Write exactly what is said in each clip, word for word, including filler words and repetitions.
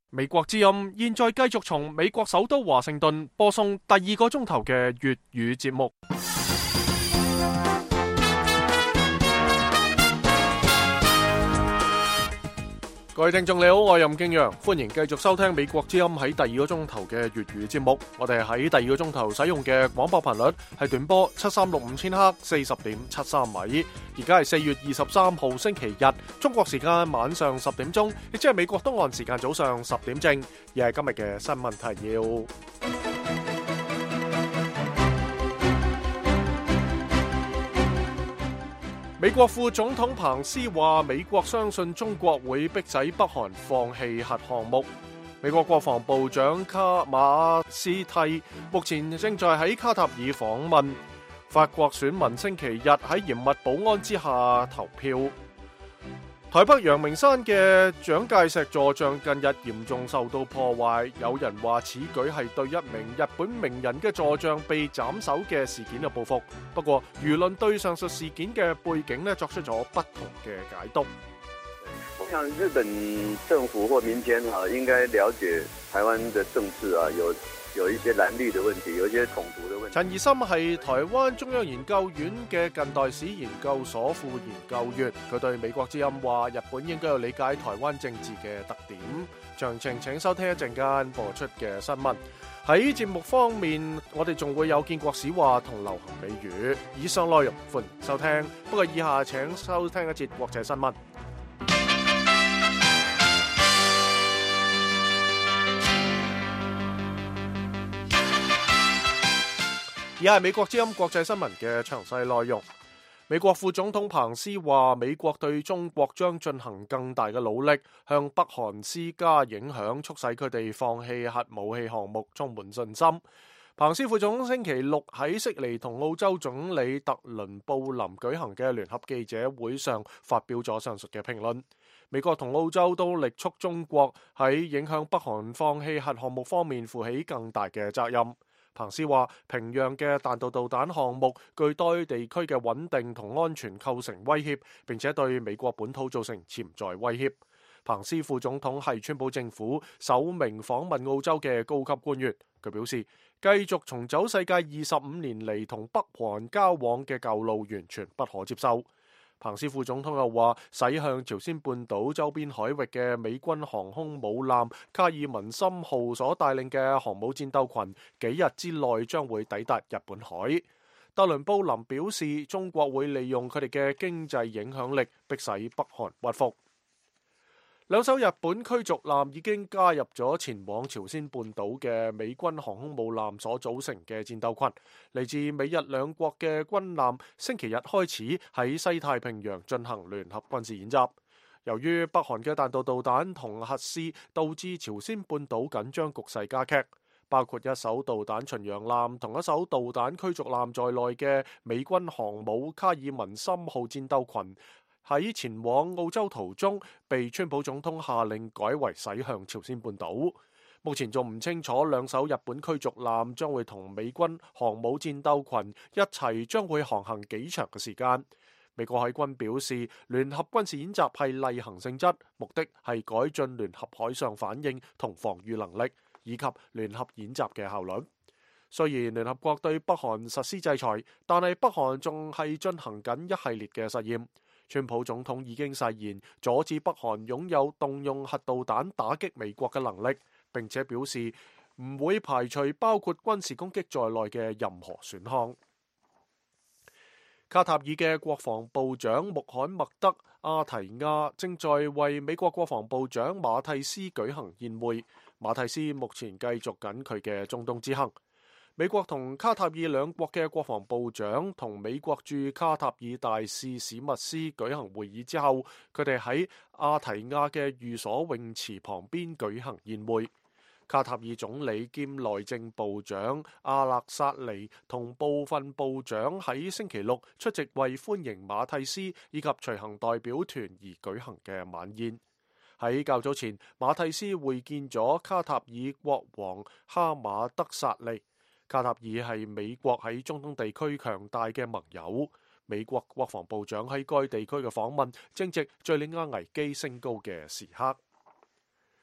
美國之音現在繼續從美國首都華盛頓播送第二個鐘頭嘅粵語節目。各位聽眾你好，我係任敬陽，歡迎繼續收聽美國之音喺第二個鐘頭嘅粵語節目。我哋喺第二個鐘頭使用嘅廣播頻率係短波七三六五千赫，四十點七三米。而家係四月二十三號星期日，中國時間晚上十點鐘，亦即係美國東岸時間早上十點正。而係今日嘅新聞提要。美國副總統彭斯話，美國相信中國會迫使北韓放棄核項目。美國國防部長卡馬斯蒂目前正在喺卡塔爾訪問。法國選民星期日喺嚴密保安之下投票。台北陽明山嘅蔣介石座像近日嚴重受到破壞，有人話此舉係對一名日本名人嘅座像被斬首嘅事件嘅報復。不過輿論對上述事件嘅背景呢作出咗不同嘅解讀。 我想日本政府或民間啊，應該了解台灣嘅政治啊，有有一些藍綠的問題，有一些統獨的問題。 陳怡森係台灣中央研究院嘅近代史研究所副研究員，佢對美國之音話，日本應該要理解台灣政治嘅特點。詳情請收聽一陣間播出嘅新聞。喺節目方面，我哋仲會有建國史話同流行美語。以上內容歡迎收聽，不過以下請收聽一節國際新聞。以下係美國之音國際新聞嘅詳細內容。美國副總統彭斯話，美國對中國將進行更大嘅努力，向北韓施加影響，促使佢哋放棄核武器項目，充滿信心。彭斯副總統星期六喺悉尼同澳洲總理特倫布林舉行嘅聯合記者會上發表咗上述嘅評論。美國同澳洲都力促中國喺影響北韓放棄核項目方面負起更大嘅責任。彭斯話，平壤嘅彈道導彈項目具對地區嘅穩定同安全構成威脅，並且對美國本土造成潛在威脅。彭斯副總統係川普政府首名訪問澳洲嘅高級官員，佢表示，繼續重走世界二十五年嚟同北韓交往嘅舊路完全不可接受。彭斯副總統又話，駛向朝鮮半島周邊海域嘅美軍航空母艦卡爾文森號所帶領嘅航母戰鬥群，幾日之內將會抵達日本海。特倫布林表示，中國會利用佢哋嘅經濟影響力，迫使北韓屈服。兩艘日本驅逐艦已經加入咗前往朝鮮半島嘅美軍航空母艦所組成嘅戰鬥群。嚟自美日兩國嘅軍艦星期日開始喺西太平洋進行聯合軍事演習。由於北韓嘅彈道導彈同核試，導致朝鮮半島緊張局勢加劇，包括一艘導彈巡洋艦同一艘導彈驅逐艦在內嘅美軍航母卡爾文森號戰鬥群，喺前往澳洲途中，被川普總統下令改為駛向朝鮮半島。目前仲唔清楚兩艘日本驅逐艦將會同美軍航母戰鬥群一齊將會航行幾長嘅時間。美國海軍表示，聯合軍事演習係例行性質，目的係改進聯合海上反應同防禦能力，以及聯合演習嘅效率。雖然聯合國對北韓實施制裁，但係北韓仲係進行緊一系列嘅實驗。川普總統已經誓言阻止北韓擁有動用核導彈打擊美國嘅能力，並且表示唔會排除包括軍事攻擊在內嘅任何選項。卡塔爾嘅國防部長穆罕默德阿提亞正在為美國國防部長馬蒂斯舉行宴會。馬蒂斯目前繼續緊佢嘅中東之行。美國同卡塔爾兩國嘅國防部長同美國駐卡塔爾大使史密斯舉行會議之後，佢哋喺阿提亞嘅寓所泳池旁邊舉行宴會。卡塔爾總理兼內政部長阿勒薩尼同部分部長喺星期六出席為歡迎馬蒂斯以及隨行代表團而舉行嘅晚宴。喺較早前，馬蒂斯會見咗卡塔爾國王哈馬德薩利。卡塔爾係美國喺中東地區強大嘅盟友。美國國防部長喺該地區嘅訪問正值敘利亞危機升高嘅時刻。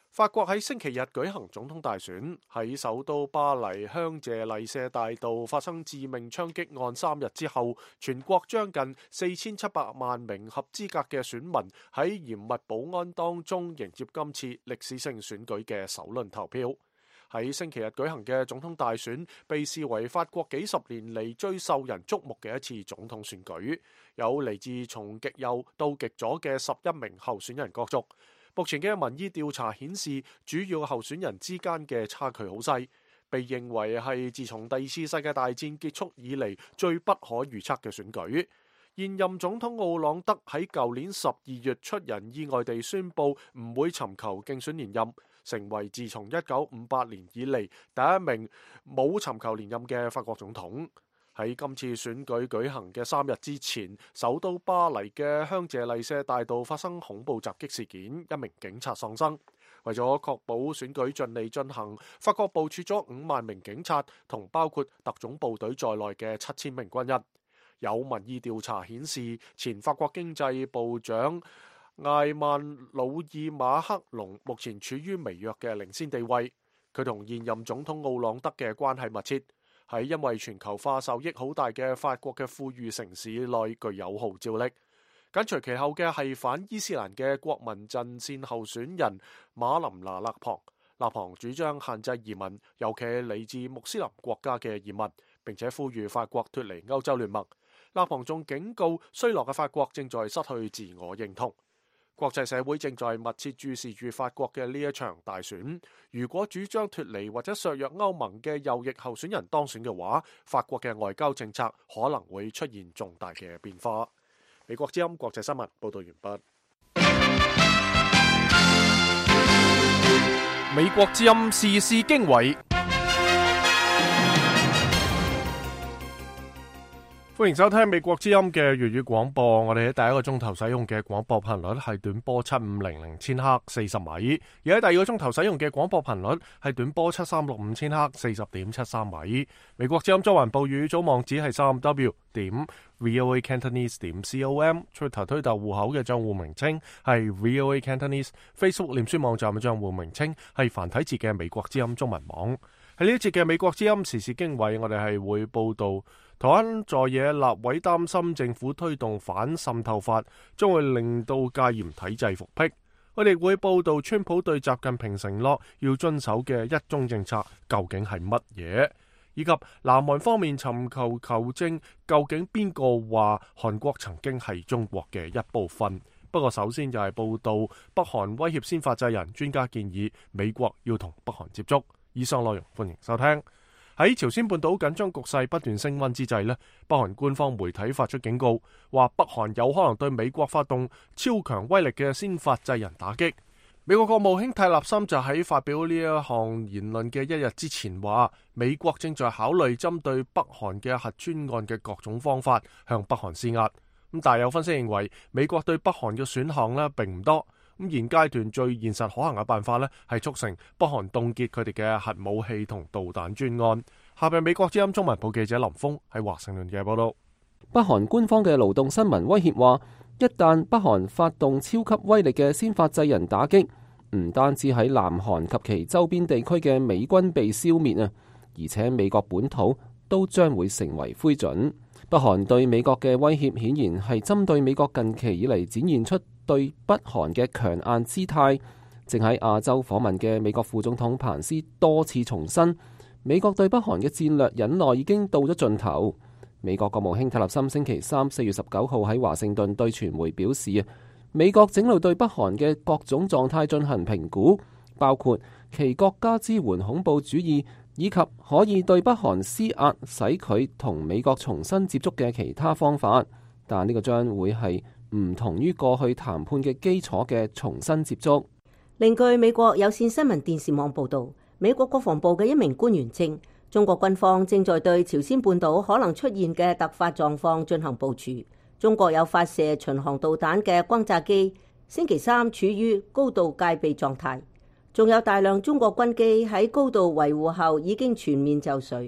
法國喺星期日舉行總統大選，喺首都巴黎香榭麗舍大道發生致命槍擊案三日之後，全國將近四千七百萬名合資格嘅選民喺嚴密保安當中迎接今次歷史性選舉嘅首輪投票。喺星期日舉行嘅總統大選被視為法國幾十年嚟最受人矚目嘅一次總統選舉，有嚟自從極右到極左嘅十一名候選人角逐。目前嘅民意調查顯示，主要候選人之間嘅差距好細，被認為係自從第二次世界大戰結束以嚟最不可預測嘅選舉。現任總統奧朗德喺舊年十二月出人意外地宣布唔會尋求競選連任，成為自從一九五八年以嚟第一名冇尋求連任嘅法國總統。喺今次選舉舉行嘅三日之前，首都巴黎嘅香榭麗舍大道發生恐怖襲擊事件，一名警察喪生。為咗確保選舉順利進行，法國部署咗五萬名警察同包括特種部隊在內嘅七千名軍人。有民意調查顯示，前法國經濟部長艾曼努爾馬克龍目前處於微弱嘅領先地位。佢同現任總統奧朗德嘅關係密切。喺因為全球化受益好大嘅法國嘅富裕城市內具有號召力。緊隨其後嘅係反伊斯蘭嘅國民陣線候選人馬林娜勒龐。勒龐主張限制移民，尤其係嚟自穆斯林國家嘅移民，並且呼籲法國脫離歐洲聯盟。勒龐仲警告，衰落嘅法國正在失去自我認同。國際社會正在密切注視住法國嘅呢一場大選。如果主張脫離或者削弱歐盟嘅右翼候選人當選嘅話，法國嘅外交政策可能會出現重大嘅變化。美國之音國際新聞報道完畢。美國之音時事經緯。歡迎收聽美國之音嘅粵語廣播。我哋喺第一個鐘頭使用嘅廣播頻率係短波七五零零千赫四十米，而喺第二個鐘頭使用嘅廣播頻率係短波七三六五千赫四十點七三米。美國之音中環部語組網址係三 w 點 voa cantonese 點 com，Twitter 推特戶口嘅賬戶名稱係 voa cantonese，Facebook 臉書網站嘅賬戶名稱係繁體字嘅美國之音中文網。喺呢一節嘅美國之音時事經緯，我哋係會報道台灣在野立委擔心政府推動反滲透法將會令到戒嚴體制復辟。我哋會報道川普對習近平承諾要遵守嘅一中政策究竟係乜嘢，以及南韓方面尋求求證究竟邊個話韓國曾經係中國嘅一部分。不過首先就係報道北韓威脅先發制人，專家建議美國要同北韓接觸。以上內容歡迎收聽。喺朝鮮半島緊張局勢不斷升溫之際呢，北韓官方媒體發出警告，話北韓有可能對美國發動超強威力嘅先發制人打擊。美國國務卿泰勒森就喺發表呢一項言論嘅一日之前話，美國正在考慮針對北韓嘅核專案嘅各種方法向北韓施壓。咁但有分析認為，美國對北韓嘅選項呢並唔多。咁現階段最現實可行嘅辦法呢，係促成北韓凍結佢哋嘅核武器同導彈專案。下邊美國之音中文部記者林峰喺華盛頓嘅報道。 北韓官方嘅勞動新聞威脅話，一旦北韓發動超級威力嘅先發制人打擊，唔單止喺南韓及其周邊地區嘅美軍被消滅啊，而且美國本土都將會成為灰燼。北韓對美國嘅威脅顯然係針對美國近期以嚟展現出對北韓嘅強硬姿態。正喺亞洲訪問嘅美國副總統彭斯多次重申，美國對北韓嘅戰略忍耐已經到咗盡頭。美國國務卿泰勒森星期三四月十九號喺華盛頓對傳媒表示，美國正路對北韓嘅各種狀態進行評估，包括其國家支援恐怖主義，以及可以對北韓施壓使佢同美國重新接觸嘅其他方法。但呢個將會係唔同於過去談判嘅基礎嘅重新接觸。 另據美國有線新聞電視網報導，美國國防部嘅一名官員稱，中國軍方正在對朝鮮半島可能出現嘅突發狀況進行部署。中國有發射巡航導彈嘅轟炸機，星期三處於高度戒備狀態，仲有大量中國軍機喺高度維護後已經全面就緒。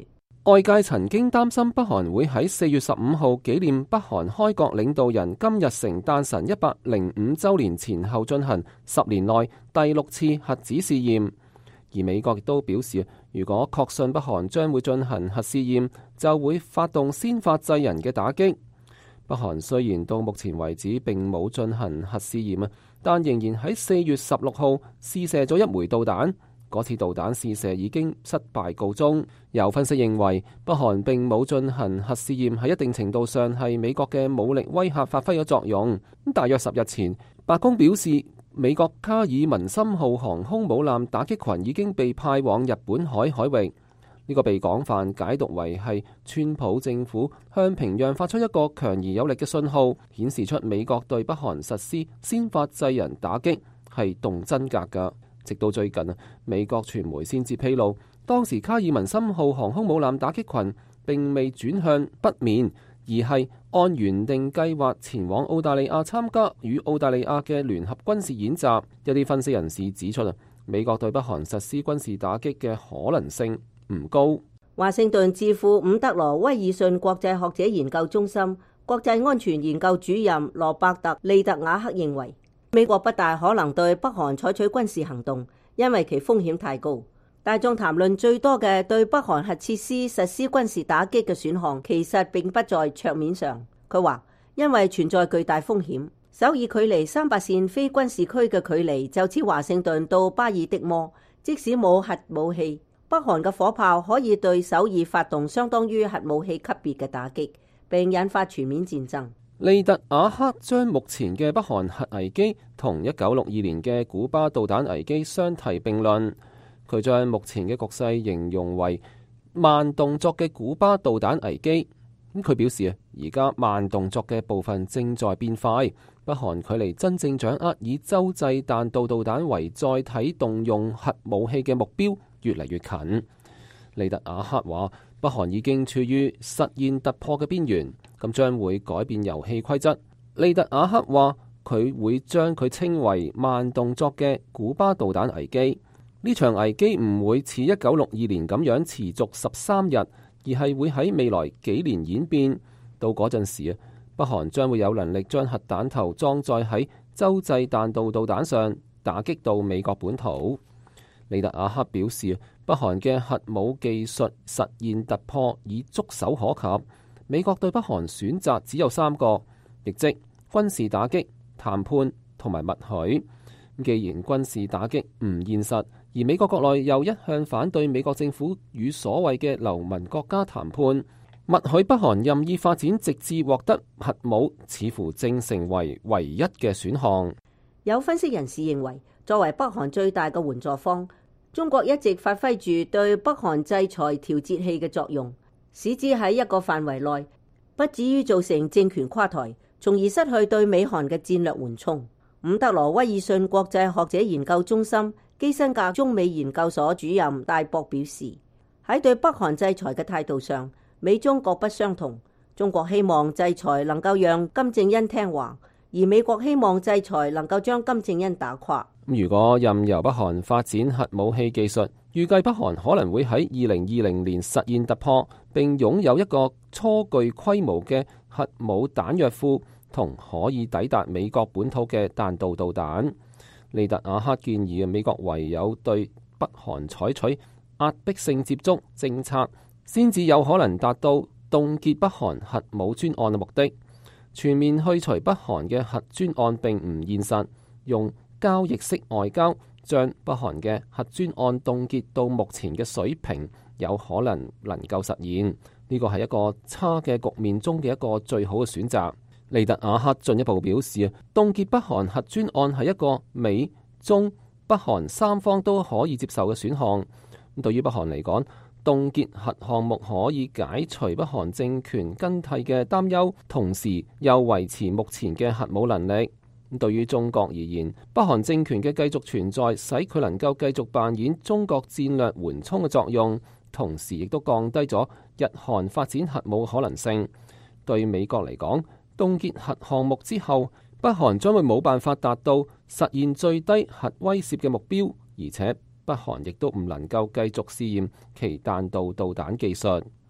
外界曾經擔心北韓會喺四月十五號紀念北韓開國領導人金日成誕辰一百零五週年前後進行十年內第六次核子試驗，而美國亦都表示，如果確信北韓將會進行核試驗，就會發動先發制人嘅打擊。北韓雖然到目前為止並冇進行核試驗啊，但仍然喺四月十六號試射咗一枚導彈。嗰次導彈試射已經失敗告終。有分析認為，北韓並冇進行核試驗喺一定程度上係美國嘅武力威嚇發揮咗作用。咁大約十日前，白宮表示美國卡爾文森號航空母艦打擊群已經被派往日本海海域。呢個被廣泛解讀為係川普政府向平壤發出一個強而有力嘅信號，顯示出美國對北韓實施先發制人打擊係動真格㗎。直到最近啊，美國傳媒先至披露，當時卡爾文森號航空母艦打擊群並未轉向北面，而係按原定計劃前往澳大利亞參加與澳大利亞嘅聯合軍事演習。一啲分析人士指出啊，美國對北韓實施軍事打擊嘅可能性唔高。 華盛頓智庫伍德羅威爾遜國際學者研究中心國際安全研究主任羅伯特利特瓦克認為，美國不大可能對北韓採取軍事行動，因為其風險太高。大眾談論最多嘅對北韓核設施實施軍事打擊嘅選項，其實並不在桌面上。佢話，因為存在巨大風險，首爾距離三八線非軍事區嘅距離就似華盛頓到巴爾的摩，即使冇核武器，北韓嘅火炮可以對首爾發動相當於核武器級別嘅打擊，並引發全面戰爭。 利特瓦克將目前嘅北韓核危機同一九六二年嘅古巴導彈危機相提並論。佢將目前嘅局勢形容為慢動作嘅古巴導彈危機。咁佢表示啊，而家慢動作嘅部分正在變快，北韓距離真正掌握以洲際彈道導彈為載體動用核武器嘅目標越嚟越近。利特瓦克話，北韓已經處於實現突破嘅邊緣，咁將會改變遊戲規則。利特瓦克話，佢會將佢稱為慢動作嘅古巴導彈危機。呢場危機唔會似一九六二年咁樣持續十三日，而係會喺未來幾年演變。到嗰陣時啊，北韓將會有能力將核彈頭裝載喺洲際彈道導彈上，打擊到美國本土。利特瓦克表示，北韓嘅核武技術實現突破已觸手可及。美國對北韓選擇只有三個，亦即軍事打擊、談判同埋默許。既然軍事打擊唔現實，而美國國內又一向反對美國政府與所謂嘅流氓國家談判，默許北韓任意發展直至獲得核武，似乎正成為唯一嘅選項。 有分析人士認為，作為北韓最大嘅援助方，中國一直發揮住對北韓制裁調節器嘅作用，使之喺一個範圍內不至於造成政權垮台，從而失去對美韓嘅戰略緩衝。伍德羅威爾遜國際學者研究中心基辛格中美研究所主任戴博表示，喺對北韓制裁嘅態度上，美中各不相同。中國希望制裁能夠讓金正恩聽話，而美國希望制裁能夠將金正恩打垮。 如果任由北韓發展核武器技術，預計北韓可能會喺二零二零年實現突破，並擁有一個初具規模嘅核武彈藥庫同可以抵達美國本土嘅彈道導彈。利特瓦克建議美國唯有對北韓採取壓迫性接觸政策，先至有可能達到凍結北韓核武專案嘅目的。全面去除北韓嘅核專案並唔現實，用交易式外交將北韓嘅核專案凍結到目前嘅水平，有可能能夠實現。呢個係一個差嘅局面中嘅一個最好嘅選擇。利特瓦克進一步表示啊，凍結北韓核專案係一個美中北韓三方都可以接受嘅選項。咁對於北韓嚟講，凍結核項目可以解除北韓政權更替嘅擔憂，同時又維持目前嘅核武能力。咁對於中國而言，北韓政權嘅繼續存在，使佢能夠繼續扮演中國戰略緩衝嘅作用，同時亦都降低咗日韓發展核武可能性。對美國嚟講，凍結核項目之後，北韓將會冇辦法達到實現最低核威懾嘅目標，而且北韓亦都唔能夠繼續試驗其彈道導彈技術。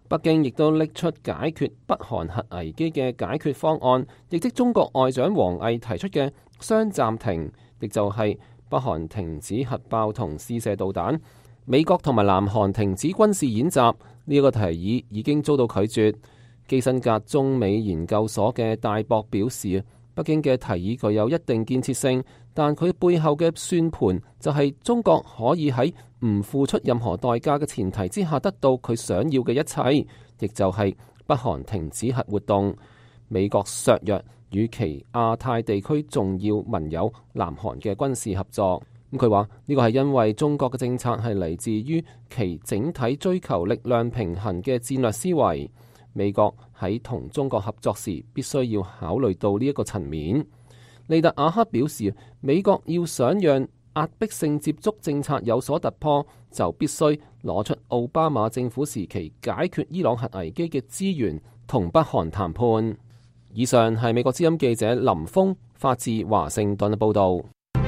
北京亦都拎出解決北韓核危機嘅解決方案，亦即中國外長王毅提出嘅雙暫停，亦就係北韓停止核爆同試射導彈，美國同埋南韓停止軍事演習。呢一個提議已經遭到拒絕。基辛格中美研究所嘅戴博表示，北京嘅提議具有一定建設性，但佢背後嘅算盤就係中國可以喺唔付出任何代價嘅前提之下得到佢想要嘅一切，亦就係北韓停止核活動，美國削弱與其亞太地區重要盟友南韓嘅軍事合作。咁佢話呢個係因為中國嘅政策係嚟自於其整體追求力量平衡嘅戰略思維。美國喺同中國合作時，必須要考慮到呢一個層面。利特瓦克表示，美國要想讓壓迫性接觸政策有所突破，就必須攞出奧巴馬政府時期解決伊朗核危機嘅資源同北韓談判。以上係美國之音記者林峰發自華盛頓嘅報導。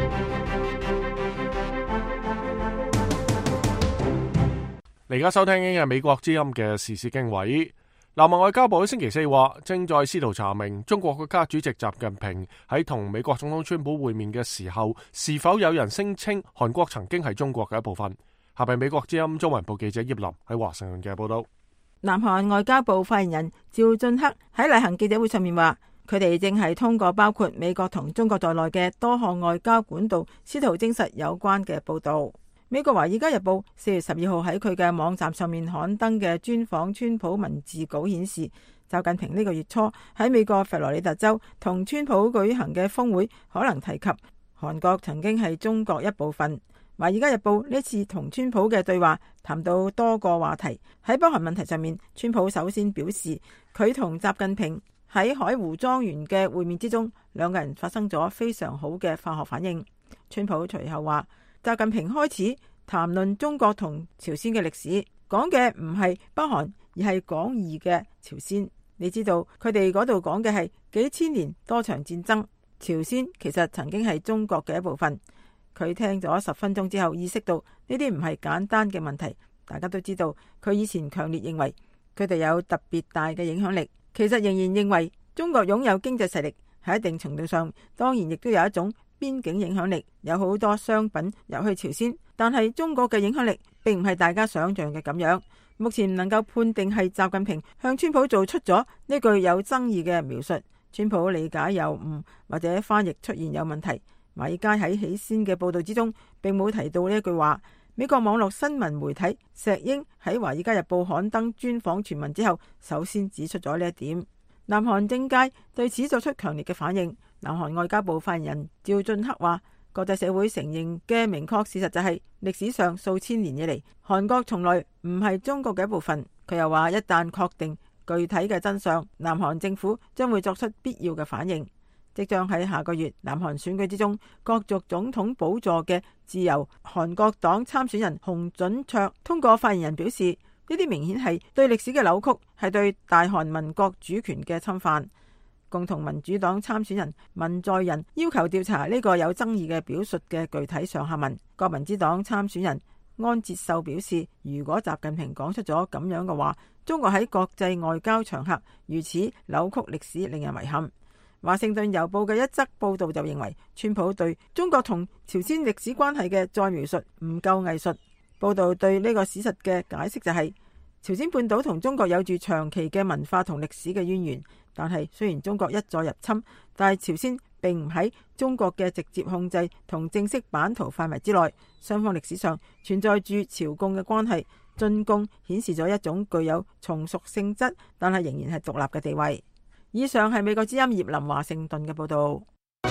你而家收聽緊嘅美國之音嘅時事經緯。南韓外交部喺星期四話，正在試圖查明中國國家主席習近平喺同美國總統川普會面嘅時候，是否有人聲稱韓國曾經係中國嘅一部分。下邊美國之音中文部記者葉林喺華盛頓嘅報道。 南韓外交部發言人趙俊克喺例行記者會上面話，佢哋正係通過包括美國同中國在內嘅多項外交管道，試圖證實有關嘅報道。美國華爾街日報四月十二號喺佢嘅網站上面刊登嘅專訪川普文字稿顯示，習近平呢個月初喺美國佛羅里達州同川普舉行嘅峰會可能提及韓國曾經係中國一部分。華爾街日報呢次同川普嘅對話談到多個話題，喺北韓問題上面，川普首先表示佢同習近平喺海湖莊園嘅會面之中，兩個人發生咗非常好嘅化學反應。川普隨後話，習近平開始談論中國同朝鮮嘅歷史，講嘅唔係北韓，而係廣義嘅朝鮮。你知道佢哋嗰度講嘅係幾千年多場戰爭，朝鮮其實曾經係中國嘅一部分。佢聽咗十分鐘之後，意識到呢啲唔係簡單嘅問題。大家都知道佢以前強烈認為佢哋有特別大嘅影響力，其實仍然認為中國擁有經濟實力，喺一定程度上當然亦都有一種邊境影響力，有好多商品入去朝鮮，但係中國嘅影響力並唔係大家想象嘅咁樣。目前唔能夠判定係習近平向川普做出咗呢句有爭議嘅描述，川普理解有誤或者翻譯出現有問題。華爾街喺起先嘅報道之中並冇提到呢一句話。美國網絡新聞媒體石英喺華爾街日報刊登專訪全文之後，首先指出咗呢一點。南韓政界對此作出強烈嘅反應。南韓外交部發言人趙俊克話，國際社會承認嘅明確事實就係歷史上數千年以嚟，韓國從來唔係中國嘅一部分。佢又話，一旦確定具體嘅真相，南韓政府將會作出必要嘅反應。即將喺下個月南韓選舉之中角逐總統寶座嘅自由韓國黨參選人洪準卓通過發言人表示，呢啲明顯係對歷史嘅扭曲，係對大韓民國主權嘅侵犯。共同民主黨參選人文在寅要求調查呢個有爭議嘅表述嘅具體上下文。國民之黨參選人安哲秀表示，如果習近平講出咗咁樣嘅話，中國喺國際外交場合如此扭曲歷史，令人遺憾。華盛頓郵報嘅一則報道就認為，川普對中國同朝鮮歷史關係嘅再描述唔夠藝術。報道對呢個事實嘅解釋就係，朝鮮半島同中國有住長期嘅文化同歷史嘅淵源，但係雖然中國一再入侵，但係朝鮮並唔喺中國嘅直接控制同正式版圖範圍之內。雙方歷史上存在住朝貢嘅關係，進貢顯示咗一種具有從屬性質，但係仍然係獨立嘅地位。以上係美國之音葉林華盛頓嘅報道。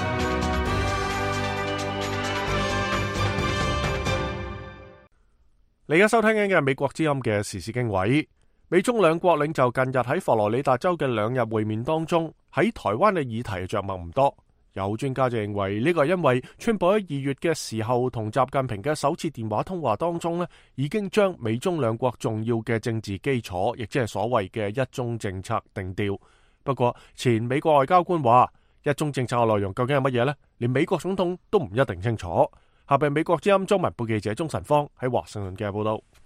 你而家收聽緊嘅係美國之音嘅時事經緯。美中兩國領袖近日喺佛羅里達州嘅兩日會面當中，喺台灣嘅議題着墨唔多。有專家就認為呢個係因為川普喺二月嘅時候同習近平嘅首次電話通話當中呢，已經將美中兩國重要嘅政治基礎，亦即係所謂嘅一中政策定調。不過前美國外交官話，一中政策嘅內容究竟係乜嘢呢？連美國總統都唔一定清楚。下邊美國之音中文部記者鍾晨芳喺華盛頓嘅報道。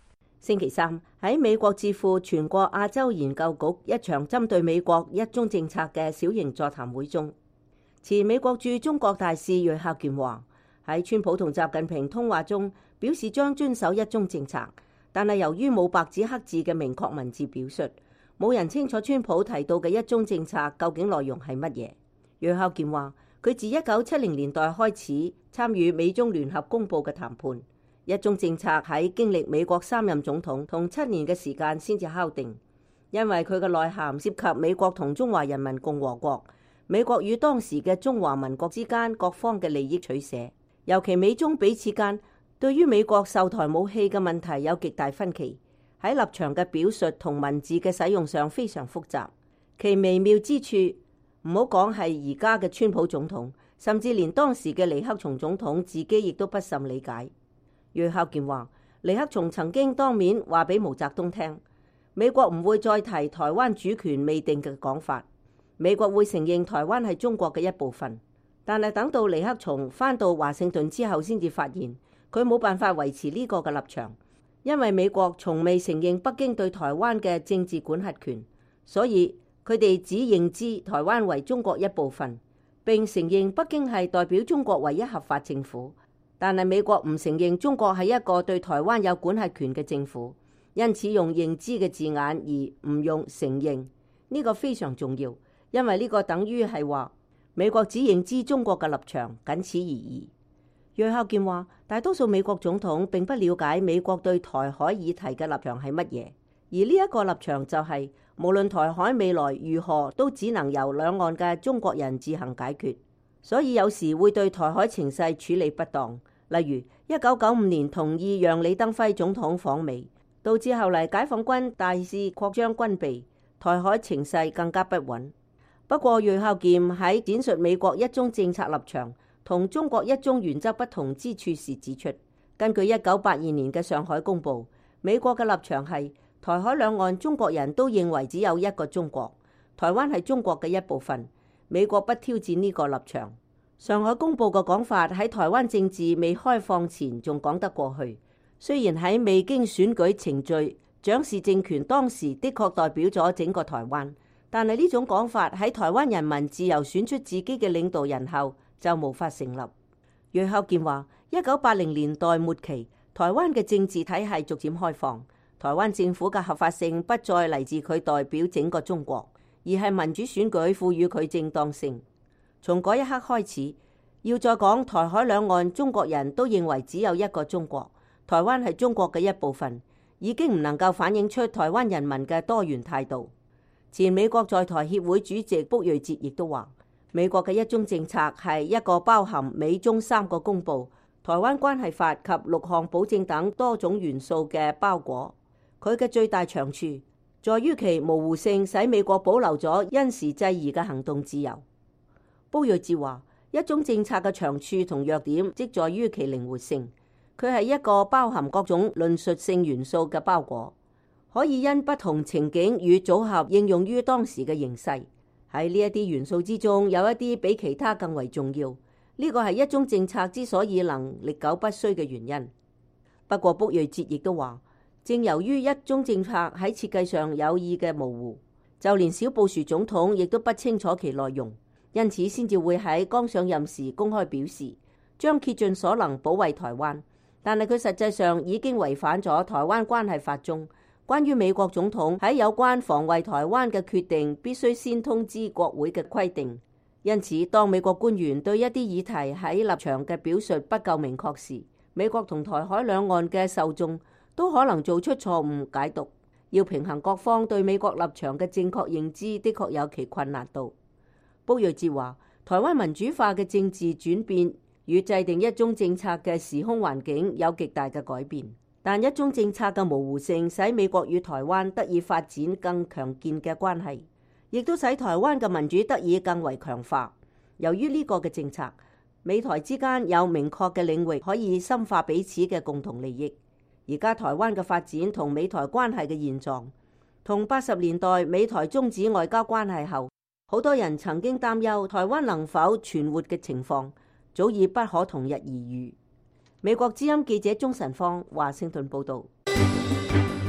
星期三喺美國智庫全國亞洲研究局一場針對美國一中政策嘅小型座談會中，前美國駐中國大使楊孝健話喺川普同習近平通話中表示將遵守一中政策，但係由於冇白紙黑字嘅明確文字表述，冇人清楚川普提到嘅一中政策究竟內容係乜嘢。楊孝健話佢自一九七零年代開始參與美中聯合公佈嘅談判。一中政策喺經歷美國三任總統同七年嘅時間先至敲定，因為佢嘅內涵涉及美國同中華人民共和國、美國與當時嘅中華民國之間各方嘅利益取捨，尤其美中彼此間對於美國售台武器嘅問題有極大分歧，喺立場嘅表述同文字嘅使用上非常複雜，其微妙之處唔好講係而家嘅川普總統，甚至連當時嘅尼克松總統自己亦都不甚理解。楊孝健話：尼克松曾經當面話俾毛澤東聽，美國唔會再提台灣主權未定嘅講法，美國會承認台灣係中國嘅一部分。但係等到尼克松返到華盛頓之後，先至發現佢冇辦法維持呢個嘅立場，因為美國從未承認北京對台灣嘅政治管轄權，所以佢哋只認知台灣為中國一部分，並承認北京係代表中國唯一合法政府。但係美國唔承認中國係一個對台灣有管轄權嘅政府，因此用認知嘅字眼而唔用承認，呢個非常重要，因為呢個等於係話美國只認知中國嘅立場，僅此而已。楊孝健話：大多數美國總統並不了解美國對台海議題嘅立場係乜嘢，而呢一個立場就係無論台海未來如何，都只能由兩岸嘅中國人自行解決。所以有時會對台海情勢處理不當，例如一九九五年同意讓李登輝總統訪美，導致後嚟解放軍大肆擴張軍備，台海情勢更加不穩。不過楊孝健喺展述美國一中政策立場同中國一中原則不同之處時指出，根據一九八二年嘅上海公報，美國嘅立場係台海兩岸中國人都認為只有一個中國，台灣係中國嘅一部分。美國不挑戰呢個立場。上海公報嘅講法喺台灣政治未開放前仲講得過去，雖然喺未經選舉程序，蔣氏政權當時的確代表咗整個台灣，但係呢種講法喺台灣人民自由選出自己嘅領導人後就無法成立。楊孝健話：一九八零年代末期，台灣嘅政治體系逐漸開放，台灣政府嘅合法性不再嚟自佢代表整個中國，而係民主選舉賦予佢正當性。從嗰一刻開始，要再講台海兩岸中國人都認為只有一個中國，台灣係中國嘅一部分，已經唔能夠反映出台灣人民嘅多元態度。前美國在台協會主席卜瑞哲亦都話，美國嘅一中政策係一個包含美中三個公報、台灣關係法及六項保證等多種元素嘅包裹。佢嘅最大長處在於其模糊性，使美國保留咗因時制宜嘅行動自由。卜瑞哲話：一中政策嘅長處同弱點，即在於其靈活性。佢係一個包含各種論述性元素嘅包裹，可以因不同情景與組合應用於當時嘅形勢。喺呢一啲元素之中，有一啲比其他更為重要。呢個係一中政策之所以能歷久不衰嘅原因。不過卜瑞哲亦都話，正由於一中政策喺設計上有意嘅模糊，就連小布殊總統亦都不清楚其內容。因此先至會喺剛上任時公開表示，將竭盡所能保衛台灣，但係佢實際上已經違反咗台灣關係法中關於美國總統喺有關防衛台灣嘅決定必須先通知國會嘅規定。因此，當美國官員對一啲議題喺立場嘅表述不夠明確時，美國同台海兩岸嘅受眾都可能做出錯誤解讀。要平衡各方對美國立場嘅正確認知，的確有其困難度。卜瑞哲話：台灣民主化嘅政治轉變與制定一中政策嘅時空環境有極大嘅改變，但一中政策嘅模糊性使美國與台灣得以發展更強健嘅關係，亦都使台灣嘅民主得以更為強化。由於呢個嘅政策，美台之間有明確嘅領域可以深化彼此嘅共同利益。而家台灣嘅發展同美台關係嘅現狀，同八十年代美台終止外交關係後，好多人曾經擔憂台灣能否存活嘅情況，早已不可同日而語。美國之音記者鍾晨芳華盛頓報道。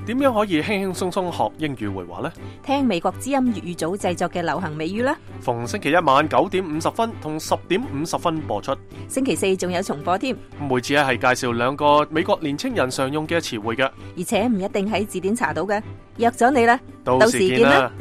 點樣可以輕輕鬆鬆學英語會話呢？ 聽美國之音粵語組製作嘅流行美語啦。 逢星期一晚九點五十分同十點五十分播出。 星期四仲有重播添。 每次咧係介紹兩個美國年青人常用嘅詞彙嘅， 而且唔一定喺字典查到嘅。約咗你啦， 到時見啦。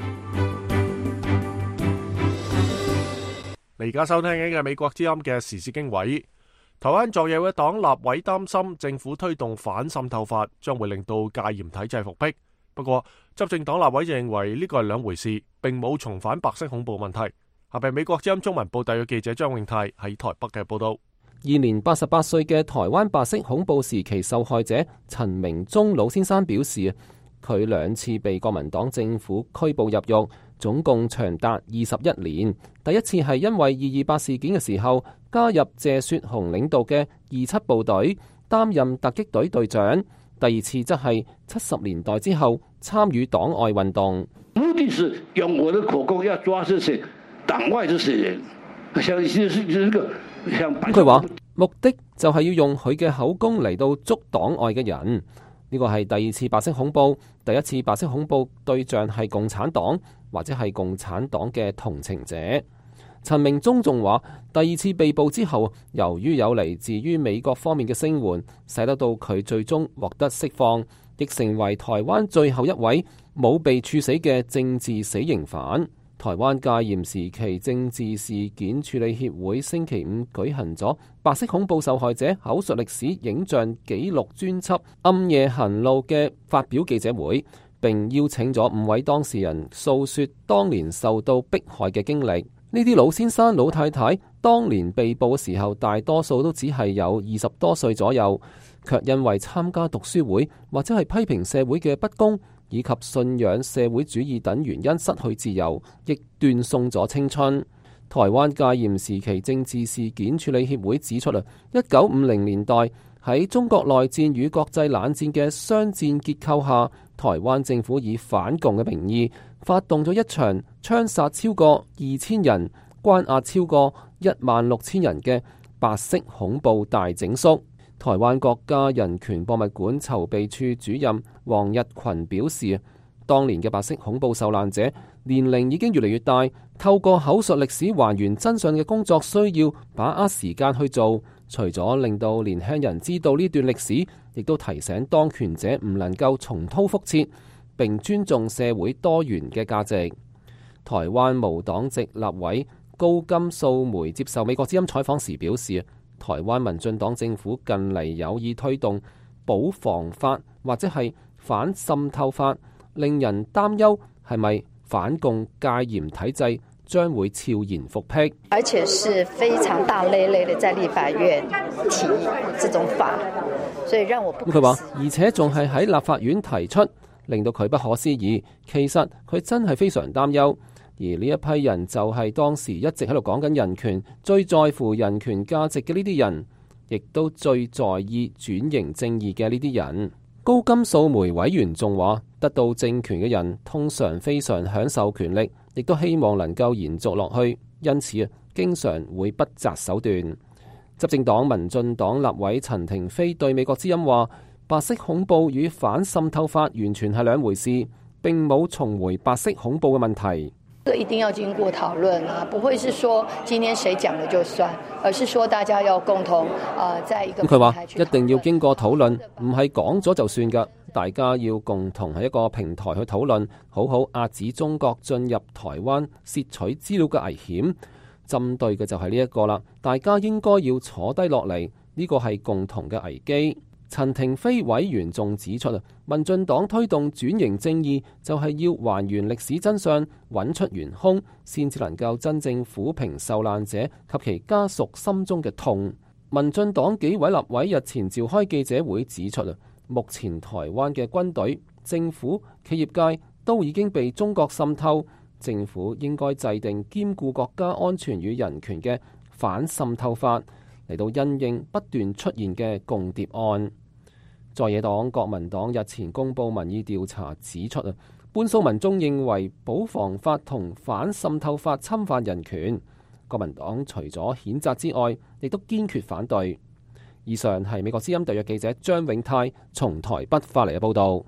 你而家收聽緊嘅美國之音嘅時事經緯。台灣在野嘅黨立委擔心政府推動反滲透法將會令到戒嚴體制復辟。不過執政黨立委就認為呢個係兩回事，並冇重返白色恐怖問題。下邊美國之音中文部特約記者張永泰喺台北嘅報道。 現年八十八歲嘅台灣白色恐怖時期受害者陳明忠老先生表示，佢兩次被國民黨政府拘捕入獄，總共長達二十一年。第一次係因為二二八事件嘅時候加入謝雪紅領導嘅二七部隊，擔任突擊隊隊長。第二次則係七十年代之後參與黨外運動。 目的是用我的口供要抓這些黨外這些人，像是這個像。 佢話目的就係要用佢嘅口供嚟到捉黨外嘅人。呢個係第二次白色恐怖，第一次白色恐怖對象係共產黨或者係共產黨嘅同情者。陳明忠仲話，第二次被捕之後，由於有嚟自於美國方面嘅聲援，使得到佢最終獲得釋放，亦成為台灣最後一位冇被處死嘅政治死刑犯。台灣戒嚴時期政治事件處理協會星期五舉行咗白色恐怖受害者口述歷史影像紀錄專輯《暗夜行路》嘅發表記者會，並邀請咗五位當事人訴說當年受到迫害嘅經歷。呢啲老先生老太太當年被捕嘅時候，大多數都只係有二十多歲左右，卻因為參加讀書會或者係批評社會嘅不公，以及信仰社會主義等原因失去自由，亦斷送咗青春。台灣戒嚴時期政治事件處理協會指出啦，一九五零年代喺中國內戰與國際冷戰嘅雙戰結構下，台灣政府以反共嘅名義發動咗一場槍殺超過二千人、關押超過一萬六千人嘅白色恐怖大整肅。台灣國家人權博物館籌備處主任黃日群表示，當年嘅白色恐怖受難者年齡已經越嚟越大，透過口述歷史還原真相嘅工作需要把握時間去做，除咗令到年輕人知道呢段歷史，亦都提醒當權者唔能夠重蹈覆轍，並尊重社會多元嘅價值。台灣無黨籍立委高金素梅接受美國之音採訪時表示，台灣民進黨政府近嚟有意推動保防法或者係反滲透法，令人擔憂係咪反共戒嚴體制將會悄然復辟， 而且是非常大累累的在立法院提這種法，所以讓我不。 佢話，而且仲係喺立法院提出，令到佢不可思議。其實佢真係非常擔憂。而呢一批人就係當時一直喺度講緊人權、最在乎人權價值嘅呢啲人，亦都最在意轉型正義嘅呢啲人。高金素梅委員仲話，得到政權嘅人通常非常享受權力，亦都希望能夠延續落去，因此啊，經常會不擇手段。執政黨民進黨立委陳亭妃對美國之音話，白色恐怖與反滲透法完全係兩回事，並冇重回白色恐怖嘅問題。 一定要經過討論啊，不會是說今天誰講了就算，而是說大家要共同啊、呃，在一個平台去討論。佢話一定要經過討論，唔係講咗就算噶，大家要共同喺一個平台去討論，好好遏止中國進入台灣竊取資料嘅危險。針對嘅就係呢一個啦，大家應該要坐低落嚟，呢個係共同嘅危機。陳亭妃委員仲指出啊，民進黨推動轉型正義就係要還原歷史真相，揾出元兇，先至能夠真正撫平受難者及其家屬心中嘅痛。民進黨幾位立委日前召開記者會指出啊，目前台灣嘅軍隊、政府、企業界都已經被中國滲透，政府應該制定兼顧國家安全與人權嘅反滲透法，嚟到因應不斷出現嘅共諜案。在野黨國民黨日前公布民意調查指出啊，半數民眾認為保防法同反滲透法侵犯人權。國民黨除咗譴責之外，亦都堅決反對。以上係美國之音特約記者張永泰從台北發嚟嘅報道。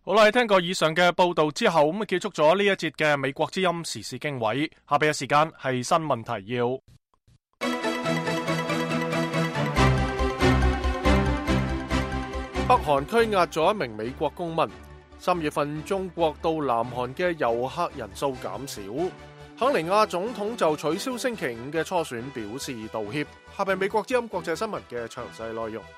好啦，聽過以上嘅報道之後，咁結束咗呢一節嘅美國之音時事經緯。下邊嘅時間係新聞提要。北韓拘押咗一名美國公民。三月份中國到南韓嘅遊客人數減少。肯尼亞總統就取消星期五嘅初選表示道歉。下邊美國之音國際新聞嘅詳細內容。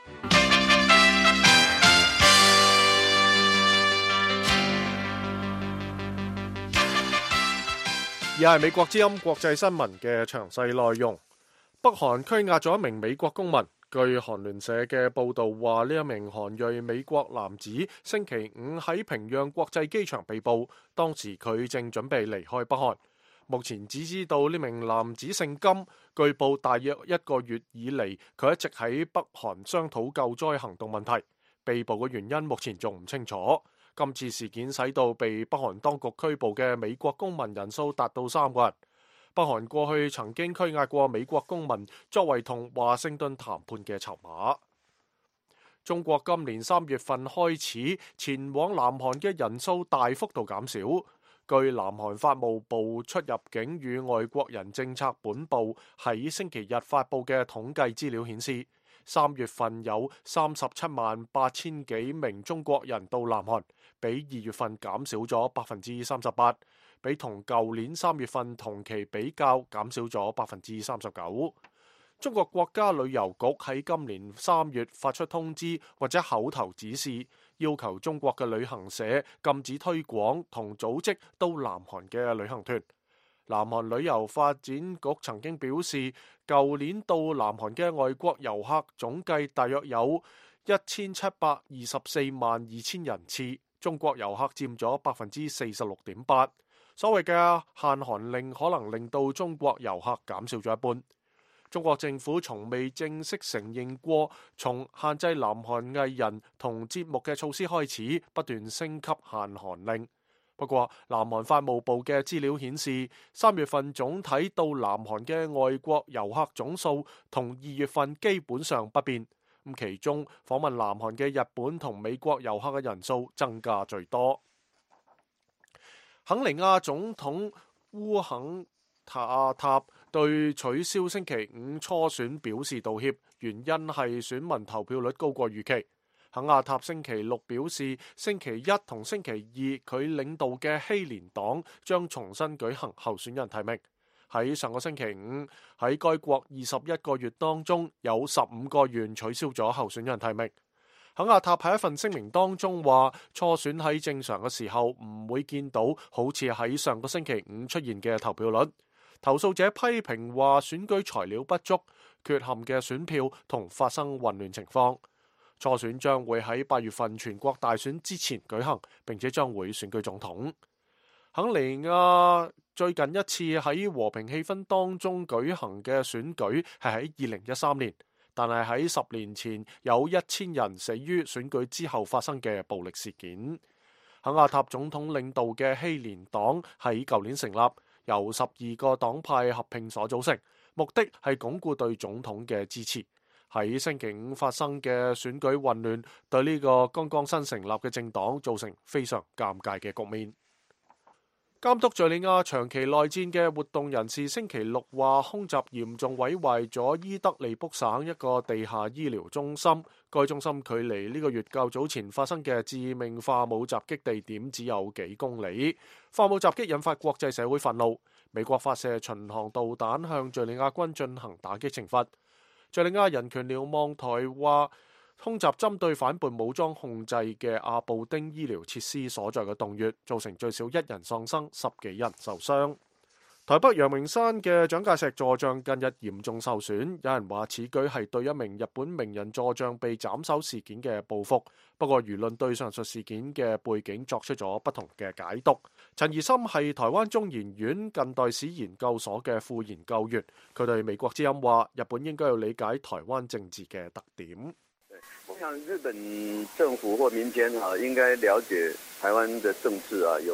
而係美國之音國際新聞嘅詳細內容。北韓拘押咗一名美國公民。據韓聯社嘅報道話，呢一名韓裔美國男子星期五喺平壤國際機場被捕，當時佢正準備離開北韓。目前只知道呢名男子姓金，據報大約一個月以嚟，佢一直喺北韓商討救災行動問題。被捕嘅原因目前仲唔清楚。今次事件使到被北韓當局拘捕嘅美國公民人數達到三個人。北韓過去曾經拘押過美國公民，作為同華盛頓談判嘅籌碼。中國今年三月份開始前往南韓嘅人數大幅度減少。據南韓法務部出入境與外國人政策本部喺星期日發布嘅統計資料顯示，三月份有三十七萬八千幾名中國人到南韓，比二月份減少咗百分之三十八。比同舊年三月份同期比較減少咗百分之三十九。中國國家旅遊局喺今年三月發出通知或者口頭指示，要求中國嘅旅行社禁止推廣同組織到南韓嘅旅行團。南韓旅遊發展局曾經表示，舊年到南韓嘅外國遊客總計大約有一千七百二十四萬二千人次，中國遊客佔咗百分之四十六點八。所謂嘅限韓令可能令到中國遊客減少咗一半。中國政府從未正式承認過，從限制南韓藝人同節目嘅措施開始，不斷升級限韓令。不過，南韓法務部嘅資料顯示，三月份總體到南韓嘅外國遊客總數同二月份基本上不變。咁其中訪問南韓嘅日本同美國遊客嘅人數增加最多。肯尼亞總統烏肯塔塔對取消星期五初選表示道歉，原因係選民投票率高過預期。肯亞塔星期六表示，星期一同星期二佢領導嘅希連黨將重新舉行候選人提名。喺上個星期五，喺該國二十一個月當中，有十五個縣取消咗候選人提名。肯亞塔喺一份聲明當中話，初選喺正常嘅時候唔會見到好似喺上個星期五出現嘅投票率。投訴者批評話選舉材料不足、缺陷嘅選票同發生混亂情況。初選將會喺八月份全國大選之前舉行，並且將會選舉總統。肯尼亞最近一次喺和平氣氛當中舉行嘅選舉係喺二零一三年。但係喺十年前有一千人死於選舉之後發生嘅暴力事件。肯亞塔總統領導嘅希連黨喺舊年成立，由十二個黨派合併所組成，目的係鞏固對總統嘅支持。喺星期五發生嘅選舉混亂，對呢個剛剛新成立嘅政黨造成非常尷尬嘅局面。監督敘利亞長期內戰嘅活動人士星期六話，空襲嚴重毀壞咗伊德利卜省一個地下醫療中心。該中心距離呢個月較早前發生嘅致命化武襲擊地點只有幾公里。化武襲擊引發國際社會憤怒，美國發射巡航導彈向敘利亞軍進行打擊懲罰。敘利亞人權瞭望台話，空襲針對反叛武裝控制嘅阿布丁醫療設施所在嘅洞穴，造成最少一人喪生，十幾人受傷。台北陽明山嘅蔣介石座像近日嚴重受損，有人話此舉係對一名日本名人座像被斬首事件嘅報復。不過輿論對上述事件嘅背景作出咗不同嘅解讀。陳怡森係台灣中研院近代史研究所嘅副研究員，佢對美國之音話，日本應該要理解台灣政治嘅特點。 我想日本政府或民間啊，應該了解台灣的政治啊，有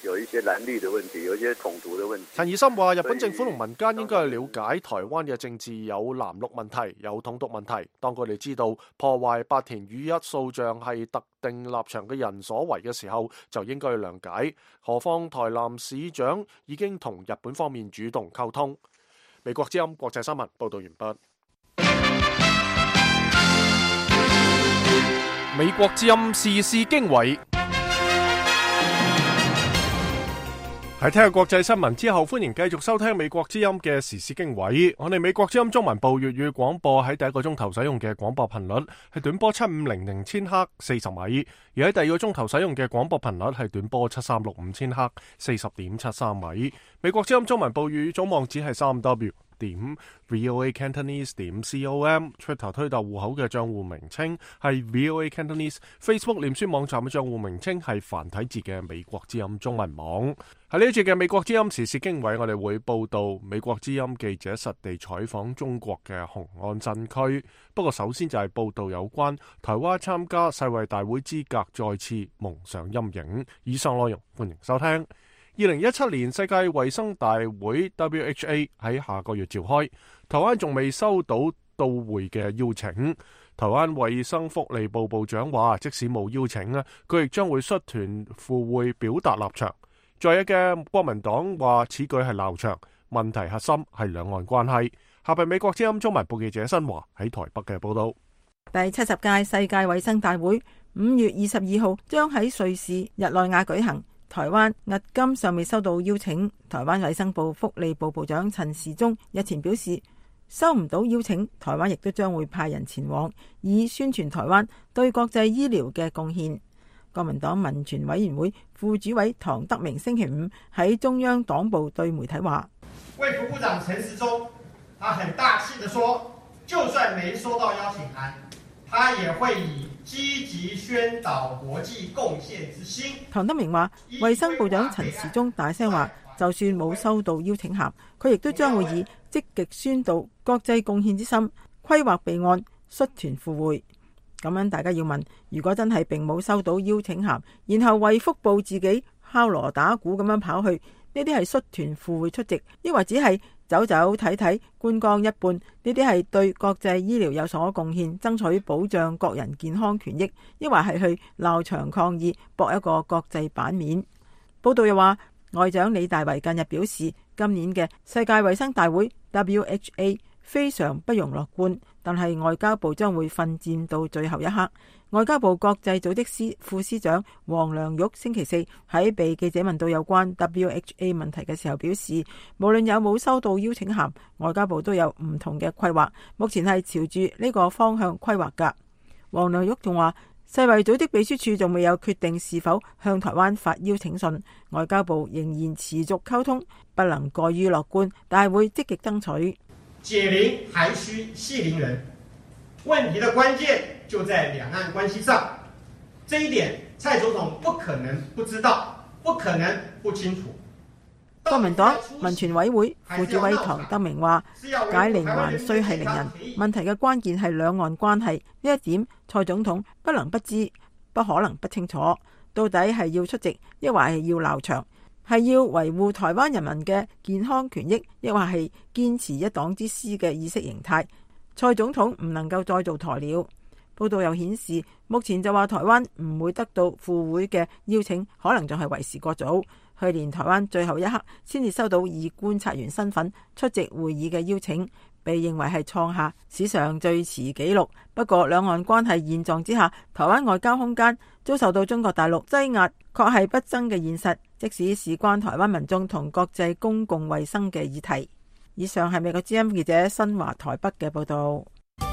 有一些藍綠的問題，有一些統獨的問題。 陳怡森話：日本政府同民間應該去了解台灣嘅政治有藍綠問題，有統獨問題。當佢哋知道破壞八田與一訴訟係特定立場嘅人所為嘅時候，就應該去諒解。何況台南市長已經同日本方面主動溝通。美國之音國際新聞報道完畢。美國之音時事經緯。喺聽下國際新聞之後，歡迎繼續收聽美國之音嘅時事經緯。我哋美國之音中文部粵語廣播喺第一個鐘頭使用嘅廣播頻率係短波七五零零千赫四十米，而喺第二個鐘頭使用嘅廣播頻率係短波七三六五千赫四十點七三米。美國之音中文部粵語總網址係三 W 點 VOA Cantonese 點 com，Twitter 推特戶口嘅賬戶名稱係 VOA Cantonese， Facebook 臉書網站嘅賬戶名稱係繁體字嘅美國之音中文網。喺呢一節嘅美國之音時事經緯，我哋會報道美國之音記者實地採訪中國嘅雄安新區。不過首先就係報道有關台灣參加世衛大會資格再次蒙上陰影。以上內容歡迎收聽。二零一七年世界衛生大會 W H A 喺下個月召開，台灣仲未收到到會嘅邀請。台灣衛生福利部部長話，即使冇邀請咧，佢亦將會率團赴會表達立場。在野嘅國民黨話此舉係鬧場，問題核心係兩岸關係。下邊美國之音中文部記者新華喺台北嘅報道。 第七十屆世界衛生大會五月二十二號將喺瑞士日內瓦舉行。台灣迄今尚未收到邀請。台灣衛生部福利部部長陳時中日前表示，收唔到邀請，台灣亦都將會派人前往，以宣傳台灣對國際醫療嘅貢獻。國民黨民權委員會副主委唐德明星期五喺中央黨部對媒體話， 衛福部長陳時中，他很大氣地說，就算沒收到邀請函，他也會以積極宣導國際貢獻之心。 唐德明話，衛生部長陳時中大聲話，就算冇收到邀請函，佢亦都將會以積極宣導國際貢獻之心，規劃備案，率團赴會。咁樣大家要問，如果真係並冇收到邀請函，然後衛福部自己敲鑼打鼓咁樣跑去，呢啲係率團赴會出席，抑或只係走走睇睇觀光一半？呢啲係對國際醫療有所貢獻，爭取保障國人健康權益，抑或係去鬧場抗議，博一個國際版面？報道又話，外長李大維近日表示，今年嘅世界衛生大會 W H A 非常不容樂觀，但係外交部將會奮戰到最後一刻。外交部國際組織司副司長黃良玉星期四喺被記者問到有關 W H A 問題嘅時候表示，無論有冇收到邀請函，外交部都有唔同嘅規劃，目前係朝住呢個方向規劃噶。黃良玉仲話，世衛組織秘書處仲未有決定是否向台灣發邀請信，外交部仍然持續溝通，不能過於樂觀，但係會積極爭取。 解鈴還須繫鈴人，問題的關鍵就在兩岸關係上，這一點蔡總統不可能不知道，不可能不清楚。 國民黨民權委會副主委唐德明話，解鈴還須繫鈴人，問題嘅關鍵係兩岸關係，呢一點蔡總統不能不知，不可能不清楚。到底係要出席，抑或係要鬧場？係要維護台灣人民嘅健康權益，抑或係堅持一黨之師嘅意識形態？蔡總統唔能夠再做鴕鳥。報道又顯示，目前就話台灣唔會得到赴會嘅邀請，可能仲係為時過早。去年台灣最後一刻先至收到以觀察員身份出席會議嘅邀請，被認為係創下史上最遲紀錄。不過兩岸關係現狀之下，台灣外交空間遭受到中國大陸擠壓，確係不爭嘅現實，即使事關台灣民眾同國際公共衛生嘅議題。以上係美國之音記者新華台北嘅報道。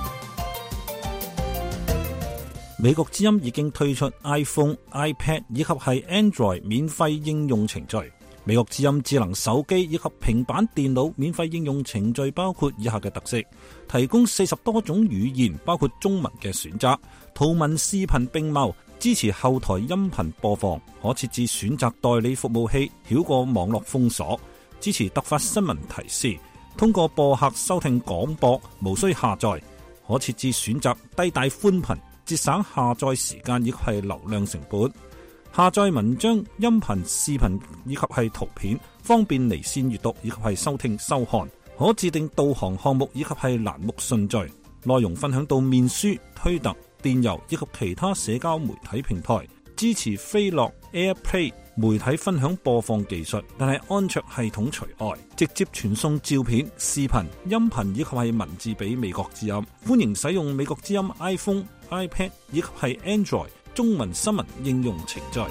美國之音已經推出 iPhone、iPad 以及係 Android 免費應用程序。美國之音智能手機以及平板電腦免費應用程序包括以下嘅特色：提供四十多種語言，包括中文嘅選擇，圖文視頻並茂，支持後台音頻播放，可設置選擇代理服務器，繞過網絡封鎖，支持突發新聞提示，通過播客收聽廣播，無需下載，可設置選擇低帶寬頻，節省下載時間亦係流量成本。 下載文章、音頻、視頻以及係圖片，方便離線閱讀以及係收聽收看。可自定導航項目以及係欄目順序，內容分享到面書、推特、電郵以及其他社交媒體平台。支持飛樂 AirPlay 媒體分享播放技術，但係安卓系統除外，直接傳送照片、視頻、音頻以及係文字俾美國之音。歡迎使用美國之音 iPhone、iPad 以及係 Android 中文新聞應用程序。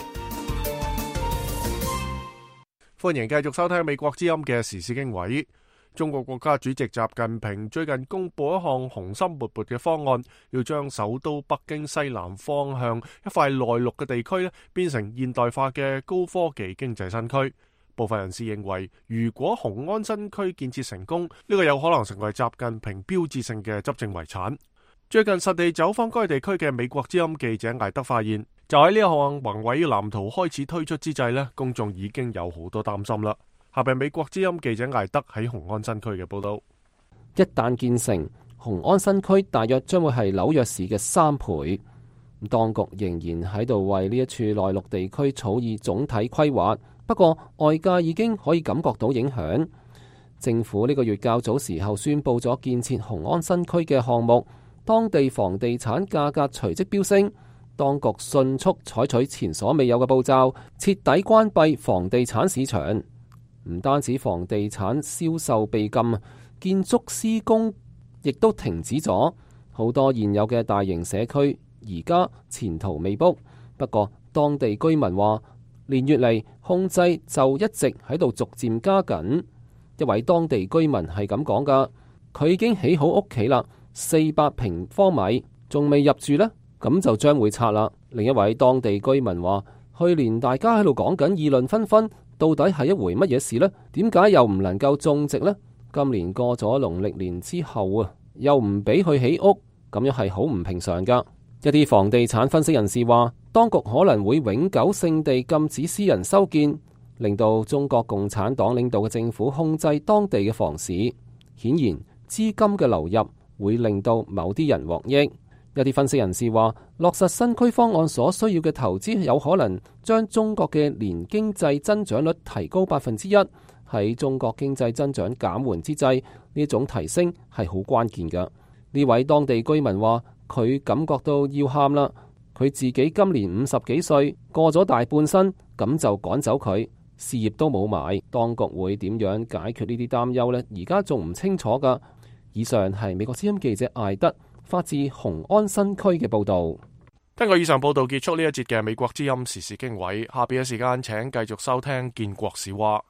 歡迎繼續收聽美國之音嘅時事經緯。中國國家主席習近平最近公布一項雄心勃勃嘅方案，要將首都北京西南方向一塊內陸嘅地區咧，變成現代化嘅高科技經濟新區。部分人士認為，如果雄安新區建設成功，呢、這個有可能成為習近平標誌性嘅執政遺產。最近實地走訪該地區嘅美國之音記者艾德發現，就喺呢一項宏偉藍圖開始推出之際咧，公眾已經有好多擔心啦。下邊美國之音記者艾德喺雄安新區嘅報道。 一旦建成，雄安新區大約將會係紐約市嘅三倍。當局仍然喺度為呢一處內陸地區草擬總體規劃，不過外界已經可以感覺到影響。政府呢個月較早時候宣布咗建設雄安新區嘅項目，當地房地產價格隨即飆升，當局迅速採取前所未有嘅步驟，徹底關閉房地產市場。唔單止房地產銷售被禁，建築施工亦都停止咗。好多現有嘅大型社區而家前途未卜。不過當地居民話，連月嚟控制就一直喺度逐漸加緊。一位當地居民係咁講噶，佢已經起好屋企啦，四百平方米，仲未入住呢，咁就將會拆啦。另一位當地居民話，去年大家喺度講緊議論紛紛，到底係一回乜嘢事呢？點解又唔能夠種植呢？今年過咗農曆年之後啊，又唔俾佢起屋，咁樣係好唔平常噶。一啲房地產分析人士話，當局可能會永久性地禁止私人修建，令到中國共產黨領導嘅政府控制當地嘅房市。顯然，資金嘅流入會令到某啲人獲益。一啲分析人士話，落實新區方案所需要嘅投資有可能將中國嘅年經濟增長率提高百分之一。喺中國經濟增長減緩之際，呢種提升係好關鍵㗎。呢位當地居民話，佢感覺到要喊啦。佢自己今年五十幾歲，過咗大半生，咁就趕走佢，事業都冇埋。當局會點樣解決呢啲擔憂呢？而家仲唔清楚㗎。以上係美國之音記者艾德發自雄安新區嘅報道。 根據以上報道結束呢一節嘅美國之音時事經緯，下邊嘅時間請繼續收聽建國史話。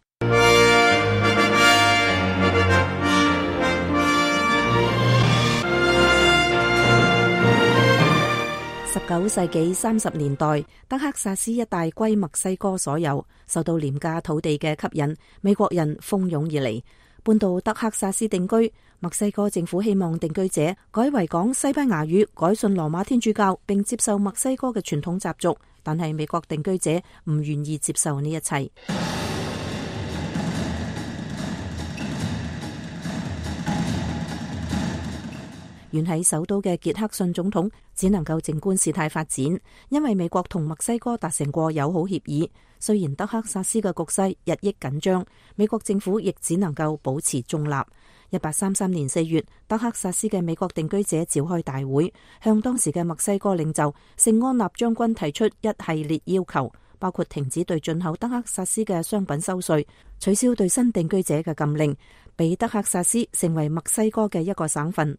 十九世紀三十年代，德克薩斯一帶歸墨西哥所有，受到廉價土地嘅吸引，美國人蜂擁而嚟，搬到德克薩斯定居。墨西哥政府希望定居者改為講西班牙語，改信羅馬天主教，並接受墨西哥嘅傳統習俗，但係美國定居者唔願意接受呢一切。遠喺首都嘅傑克遜總統只能夠靜觀事態發展，因為美國同墨西哥達成過友好協議。雖然德克薩斯嘅局勢日益緊張，美國政府亦只能夠保持中立。一八三三年四月，德克薩斯嘅美國定居者召開大會，向當時嘅墨西哥領袖聖安納將軍提出一系列要求，包括停止對進口德克薩斯嘅商品收稅，取消對新定居者嘅禁令，俾德克薩斯成為墨西哥嘅一個省份。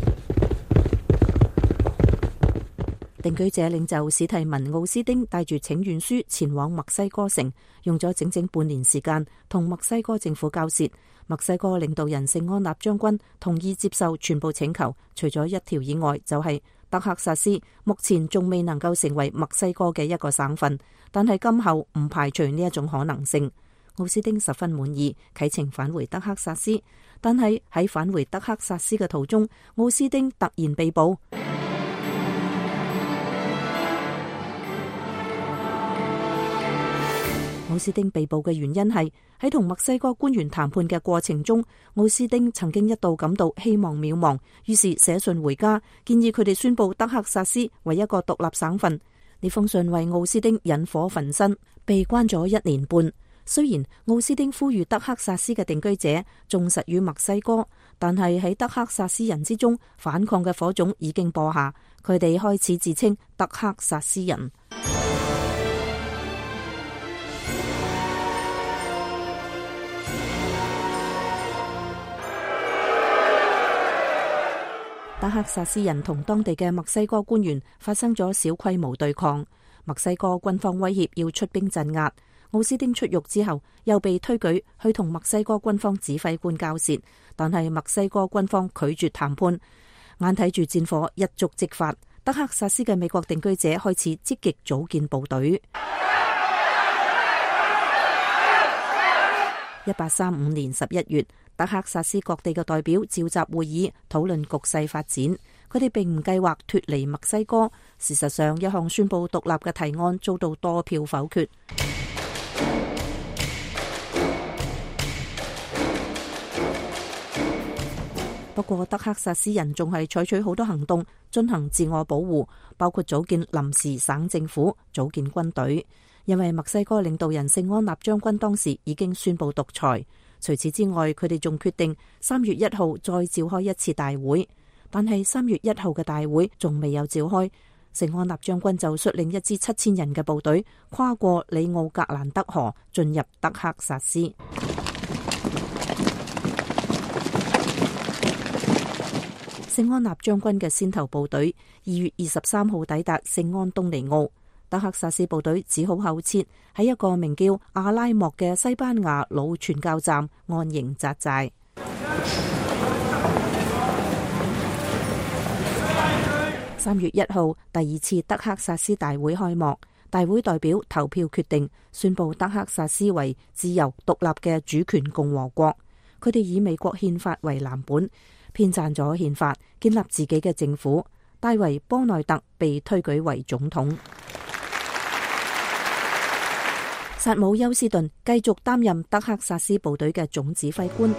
定居者領袖史提文奧斯丁帶住請願書前往墨西哥城，用咗整整半年時間同墨西哥政府交涉。墨西哥領導人聖安納將軍同意接受全部請求，除咗一條以外，就係德克薩斯目前仲未能夠成為墨西哥嘅一個省份，但係今後唔排除呢一種可能性。奧斯丁十分滿意，啟程返回德克薩斯，但係喺返回德克薩斯嘅途中，奧斯丁突然被捕。奧斯丁被捕嘅原因係喺同墨西哥官員談判嘅過程中，奧斯丁曾經一度感到希望渺茫，於是寫信回家，建議佢哋宣布德克薩斯為一個獨立省份。 呢封信為奧斯丁引火焚身，被關咗一年半。雖然奧斯丁呼籲德克薩斯嘅定居者忠實於墨西哥，但係喺德克薩斯人之中，反抗嘅火種已經播下，佢哋開始自稱德克薩斯人。德克薩斯人同當地嘅墨西哥官員發生咗小規模對抗，墨西哥軍方威脅要出兵鎮壓。奧斯丁出獄之後，又被推舉去同墨西哥軍方指揮官交涉，但係墨西哥軍方拒絕談判。眼睇住戰火一觸即發，德克薩斯嘅美國定居者開始積極組建部隊。一八三五年十一月，德克薩斯各地嘅代表召集會議，討論局勢發展。佢哋並唔計劃脫離墨西哥。事實上，一項宣布獨立嘅提案遭到多票否決。不過，德克薩斯人仲係採取好多行動進行自我保護，包括組建臨時省政府、組建軍隊。因為墨西哥領導人聖安納將軍當時已經宣布獨裁。除此之外，佢哋仲決定三月一號再召開一次大會。但係三月一號嘅大會仲未有召開，聖安納將軍就率領一支七千人嘅部隊跨過里奧格蘭德河，進入德克薩斯。聖安納將軍嘅先頭部隊二月二十三號抵達聖安東尼奧，德克薩斯部隊只好後撤，喺一個名叫阿拉莫嘅西班牙老傳教站安營紮寨。三月一號，第二次德克薩斯大會開幕，大會代表投票決定宣布德克薩斯為自由獨立嘅主權共和國。佢哋以美國憲法為藍本，編撰咗憲法，建立自己嘅政府。戴維·波內特被推舉為總統。薩姆·休斯頓繼續擔任德克薩斯部隊嘅總指揮官。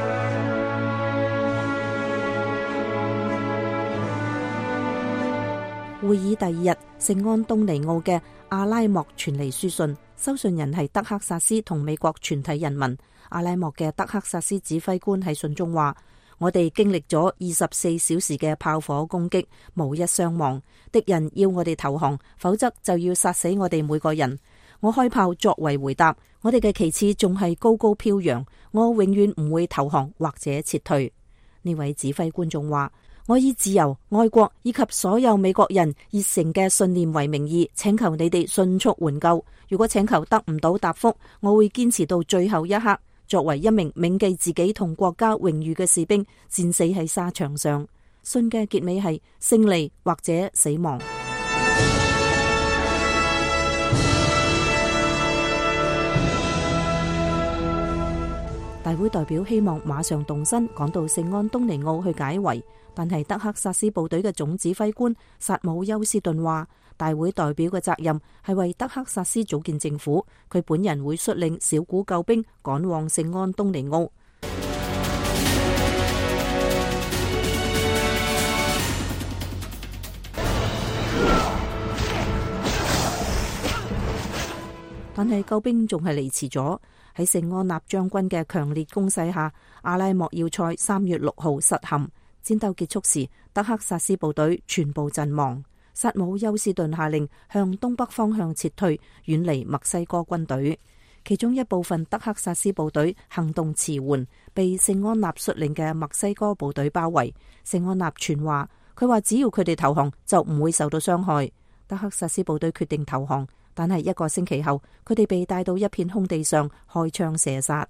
會議第二日，聖安東尼奧嘅阿拉莫傳嚟書信，收信人係德克薩斯同美國全體人民。阿拉莫嘅德克薩斯指揮官喺信中話：我哋經歷咗二十四小時嘅炮火攻擊，無一傷亡。敵人要我哋投降，否則就要殺死我哋每個人。我開炮作為回答，我哋嘅旗幟仲係高高飄揚，我永遠唔會投降或者撤退。呢位指揮官仲話：我以自由、愛國以及所有美國人熱誠嘅信念為名義，請求你哋迅速援救。如果請求得唔到答覆，我會堅持到最後一刻，作為一名銘記自己同國家榮譽嘅士兵，戰死喺沙場上。信嘅結尾係勝利或者死亡。大會代表希望馬上動身趕到聖安東尼奧去解圍，但係德克薩斯部隊嘅總指揮官薩姆休斯頓話，大會代表嘅責任係為德克薩斯組建政府，佢本人會率領小股救兵趕往聖安東尼奧。但係救兵仲係嚟遲咗。喺聖安納將軍嘅強烈攻勢下，阿拉莫要塞三月六號失陷。戰鬥結束時，德克薩斯部隊全部陣亡。薩姆休斯頓下令向東北方向撤退，遠離墨西哥軍隊。其中一部分德克薩斯部隊行動遲緩，被聖安納率領嘅墨西哥部隊包圍。聖安納傳話，佢話只要佢哋投降，就唔會受到傷害。德克薩斯部隊決定投降。但係一個星期後，佢哋被帶到一片空地上開槍射殺。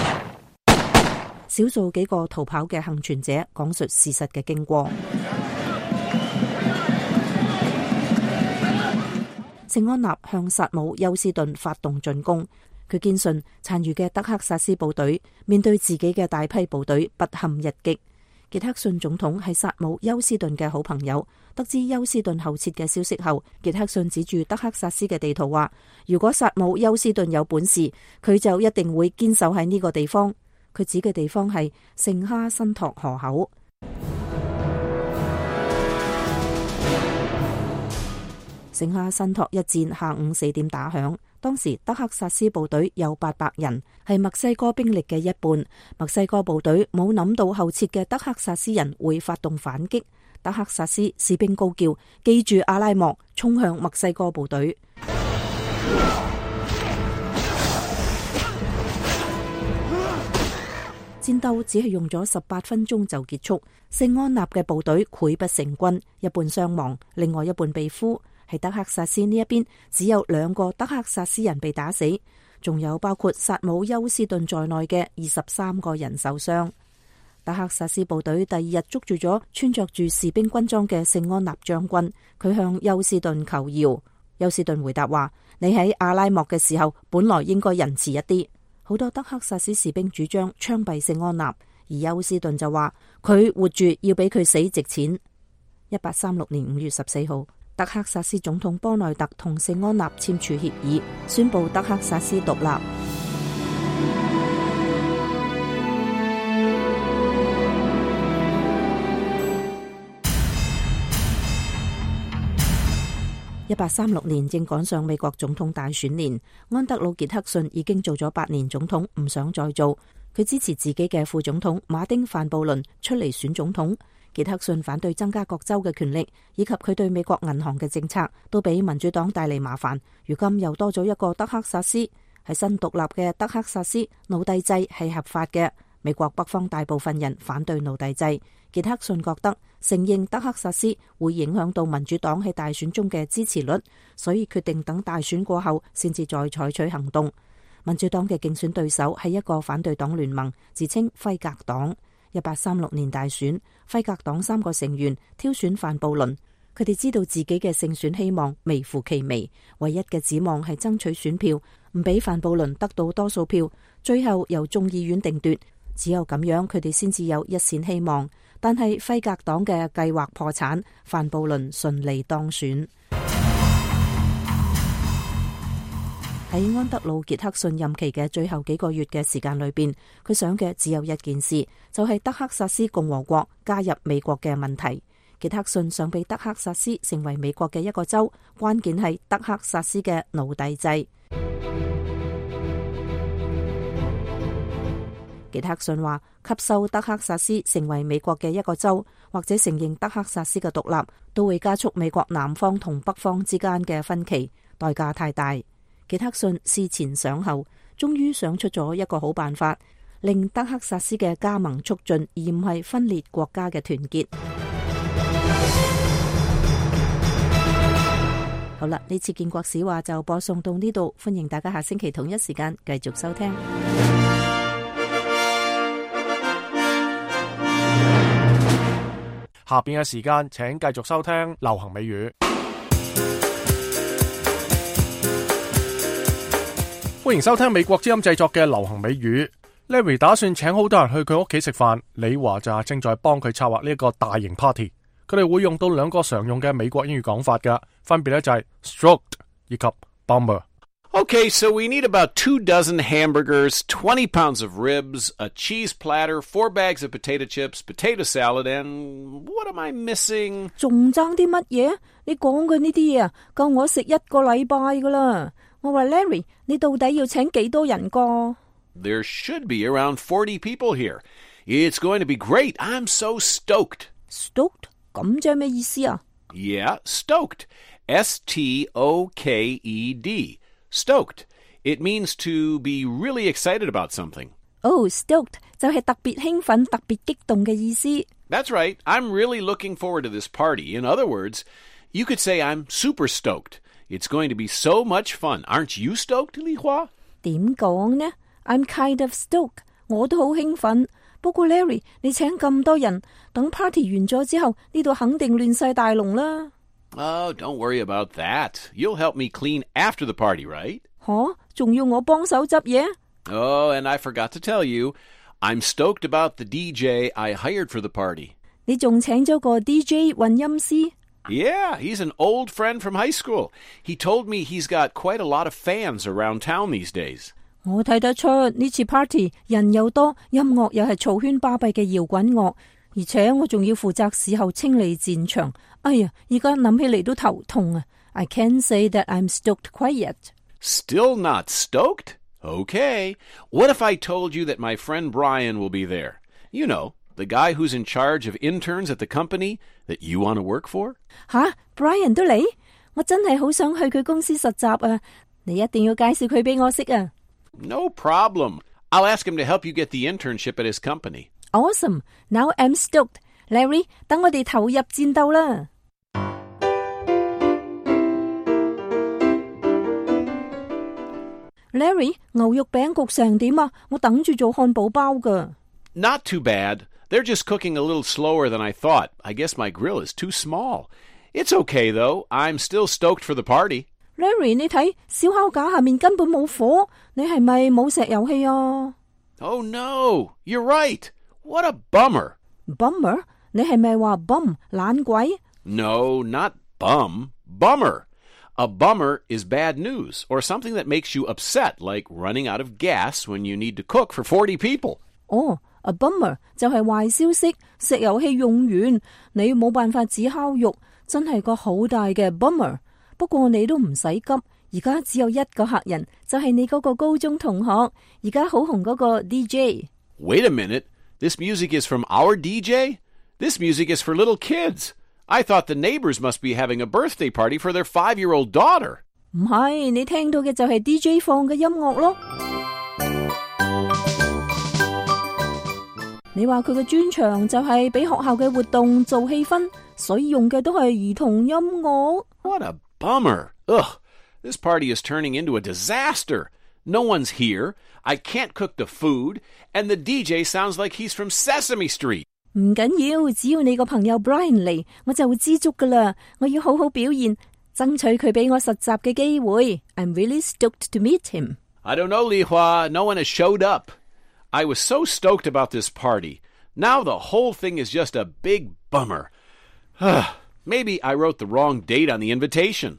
少數幾個逃跑嘅幸存者講述事實嘅經過。聖安納向薩姆休斯頓發動進攻，佢堅信殘餘嘅德克薩斯部隊面對自己嘅大批部隊不堪一擊。傑克遜總統係薩姆休斯頓嘅好朋友，得知休斯頓後撤嘅消息後，傑克遜指住德克薩斯嘅地圖話：如果薩姆休斯頓有本事，佢就一定會堅守喺呢個地方。佢指嘅地方係聖哈辛托河口。 剩下辛托一戰下午四點打響，當時德克薩斯部隊有八百人，係墨西哥兵力嘅一半。墨西哥部隊冇諗到後撤嘅德克薩斯人會發動反擊，德克薩斯士兵高叫：記住阿拉莫，衝向墨西哥部隊。戰鬥只係用咗十八分鐘就結束，聖安納嘅部隊潰不成軍，一半傷亡，另外一半被俘。喺德克薩斯呢一邊，只有兩個德克薩斯人被打死，仲有包括薩姆休斯頓在內嘅二十三個人受傷。德克薩斯部隊第二日捉住咗穿着住士兵軍裝嘅聖安納將軍，佢向休斯頓求饒。休斯頓回答話：你喺阿拉莫嘅時候，本來應該仁慈一啲。好多德克薩斯士兵主張槍斃聖安納，而休斯頓就話佢活住要比佢死值錢。一八三六年五月十四號，德克薩斯總統波內特同聖安納簽署協議，宣布德克薩斯獨立。一八三六年正趕上美國總統大選年，安德魯傑克遜已經做咗八年總統，唔想再做。佢支持自己嘅副總統馬丁范布倫出嚟選總統。傑克遜反對增加各州嘅權力，以及佢對美國銀行嘅政策，都俾民主黨帶嚟麻煩。如今又多咗一個德克薩斯，喺新獨立嘅德克薩斯，奴隸制係合法嘅。美國北方大部分人反對奴隸制。傑克遜覺得承認德克薩斯會影響到民主黨喺大選中嘅支持率，所以決定等大選過後先至再採取行動。民主黨嘅競選對手係一個反對黨聯盟，自稱輝格黨。一八三六年大選，輝格黨三個成員挑選范布倫，佢哋知道自己嘅勝選希望微乎其微，唯一嘅指望係爭取選票，唔俾范布倫得到多數票，最後由眾議院定奪。只有咁樣，佢哋先至有一線希望。但係輝格黨嘅計劃破產，范布倫順利當選。喺安德魯傑克遜任期嘅最後幾個月嘅時間裏邊，佢想嘅只有一件事，就係德克薩斯共和國加入美國嘅問題。傑克遜想俾德克薩斯成為美國嘅一個州，關鍵係德克薩斯嘅奴隸制。傑克遜話，吸收德克薩斯成為美國嘅一個州，或者承認德克薩斯嘅獨立，都會加速美國南方同北方之間嘅分歧，代價太大。傑克遜思前想後，終於想出咗一個好辦法，令德克薩斯嘅加盟促進，而唔係分裂國家嘅團結。好啦，呢次建國史話就播送到呢度，歡迎大家下星期同一時間繼續收聽。 下邊嘅時間，請繼續收聽流行美語。歡迎收聽美國之音製作嘅流行美語。Larry 打算請好多人去佢屋企食飯，李華就正在幫佢策劃呢一個大型 party。佢哋會用到兩個常用嘅美國英語講法嘅，分別咧就係 stroked 以及 bummer。Okay, so we need about two dozen hamburgers, twenty pounds of ribs, a cheese platter, four bags of potato chips, potato salad, and what am I missing? 仲爭啲乜嘢？你講嘅呢啲嘢啊，夠我食一個禮拜噶啦。我話 Larry， 你到底要請幾多人個？ There should be around forty people here. It's going to be great. I'm so stoked. Stoked? 咁即係咩意思啊？ Yeah, stoked. S T O K E D. Stoked. It means to be really excited about something. Oh, stoked 就係特別興奮、特別激動嘅意思。 That's right. I'm really looking forward to this party. In other words, you could say I'm super stoked. It's going to be so much fun. Aren't you stoked, 李華？ 點講呢？ I'm kind of stoked. 我都好興奮。不過 Larry， 你請咁多人，等 party 完咗之後，呢度肯定亂晒大龍啦。 Oh, don't worry about that. You'll help me clean after the party, right? 吓，仲要我幫手執嘢？ Oh, and I forgot to tell you, I'm stoked about the D J I hired for the party. 你仲請咗個 D J 混音師？ Yeah, he's an old friend from high school. He told me he's got quite a lot of fans around town these days. 我睇得出呢次 party 人又多，音樂又係嘈喧巴閉嘅搖滾樂，而且我仲要負責事後清理戰場。 哎呀，而家諗起嚟都頭痛啊。I can't say that I'm stoked quite yet. Still not stoked? Okay. What if I told you that my friend Brian will be there? You know, the guy who's in charge of interns at the company that you want to work for? 吓 Brian 都嚟？我真係好想去佢公司實習啊！你一定要介紹佢俾我識啊！ No problem. I'll ask him to help you get the internship at his company. Awesome. Now I'm stoked. Larry, 等我哋投入戰鬥啦！ Larry, 牛肉餅焗成點啊？我等住做漢堡包㗎。 Not too bad. They're just cooking a little slower than I thought. I guess my grill is too small. It's okay, though. I'm still stoked for the party. Larry, 你睇燒烤架下面根本冇火，你係咪冇石油氣啊？ Oh, no. You're right. What a bummer. Bummer? 你係咪話 bum 懶鬼？ No, not bum. Bummer. A bummer is bad news, or something that makes you upset, like running out of gas when you need to cook for forty people. 哦、oh, a bummer 就係壞消息，石油氣用完，你冇辦法煮烤肉，真係個好大嘅 bummer。不過你都唔使急，而家只有一個客人，就係你嗰個高中同學，而家好紅嗰個 D J。 Wait a minute. This music is from our D J? This music is for little kids. I thought the neighbors must be having a birthday party for their five-year-old daughter. 唔係，你聽到嘅就係 D J 放嘅音樂咯。你話佢嘅專長就係俾學校嘅活動做氣氛，所以用嘅都係兒童音樂。 What a bummer. Ugh, this party is turning into a disaster. No one's here. I can't cook the food, and the D J sounds like he's from Sesame Street. 唔緊要，只要你個朋友 Brian 嚟，我就會知足噶啦。我要好好表現，爭取佢俾我實習嘅機會。I'm really stoked to meet him. I don't know, Li Hua. No one has showed up. I was so stoked about this party. Now the whole thing is just a big bummer. Maybe I wrote the wrong date on the invitation.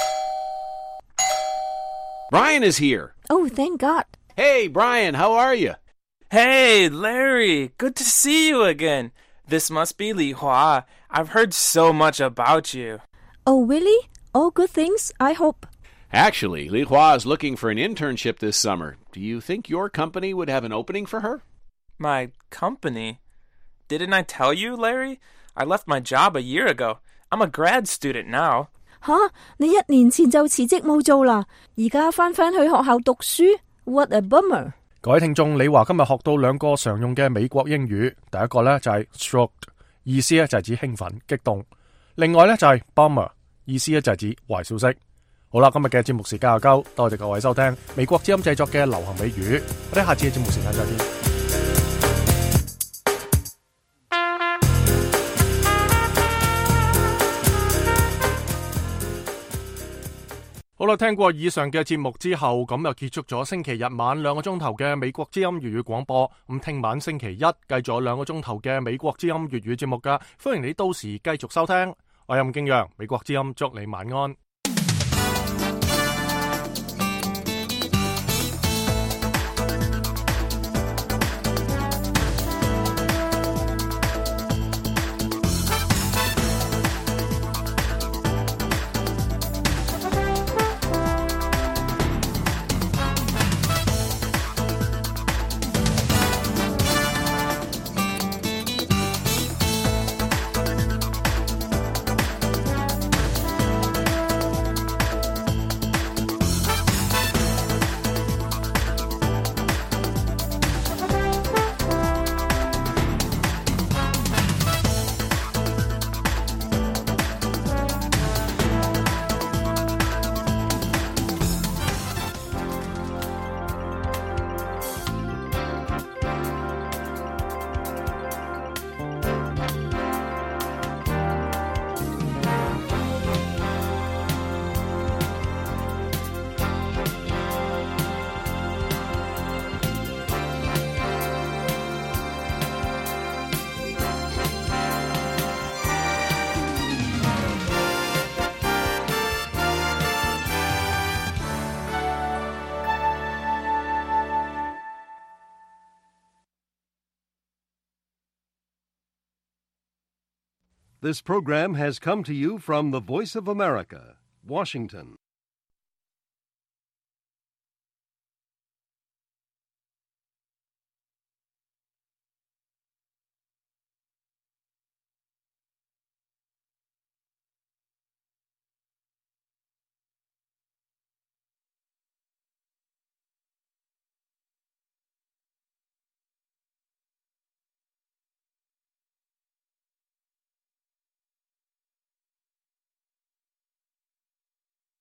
Brian is here. Oh, thank God. Hey, Brian, how are you? Hey, Larry, good to see you again. This must be Li Hua. I've heard so much about you. Oh, really? All good things, I hope. Actually, Li Hua is looking for an internship this summer. Do you think your company would have an opening for her? My company? Didn't I tell you, Larry? I left my job a year ago. I'm a grad student now. 吓，你一年前就辭職冇做啦，而家返返去學校讀書 ？What a bummer！ 各位聽眾，李華今日學到兩個常用嘅美國英語，第一個咧就係 stoked， 意思咧就係指興奮、激動；另外咧就係 bummer， 意思咧就係指壞消息。好啦，今日嘅節目時間又夠，多謝各位收聽美國之音製作嘅流行美語，我哋下次嘅節目時間再見。好啦，聽過以上嘅節目之後，咁又結束咗星期日晚兩個鐘頭嘅美國之音粵語廣播。咁聽晚星期一繼續有兩個鐘頭嘅美國之音粵語節目噶，歡迎你到時繼續收聽。我係吳敬陽，美國之音祝你晚安。 This program has come to you from the Voice of America, Washington.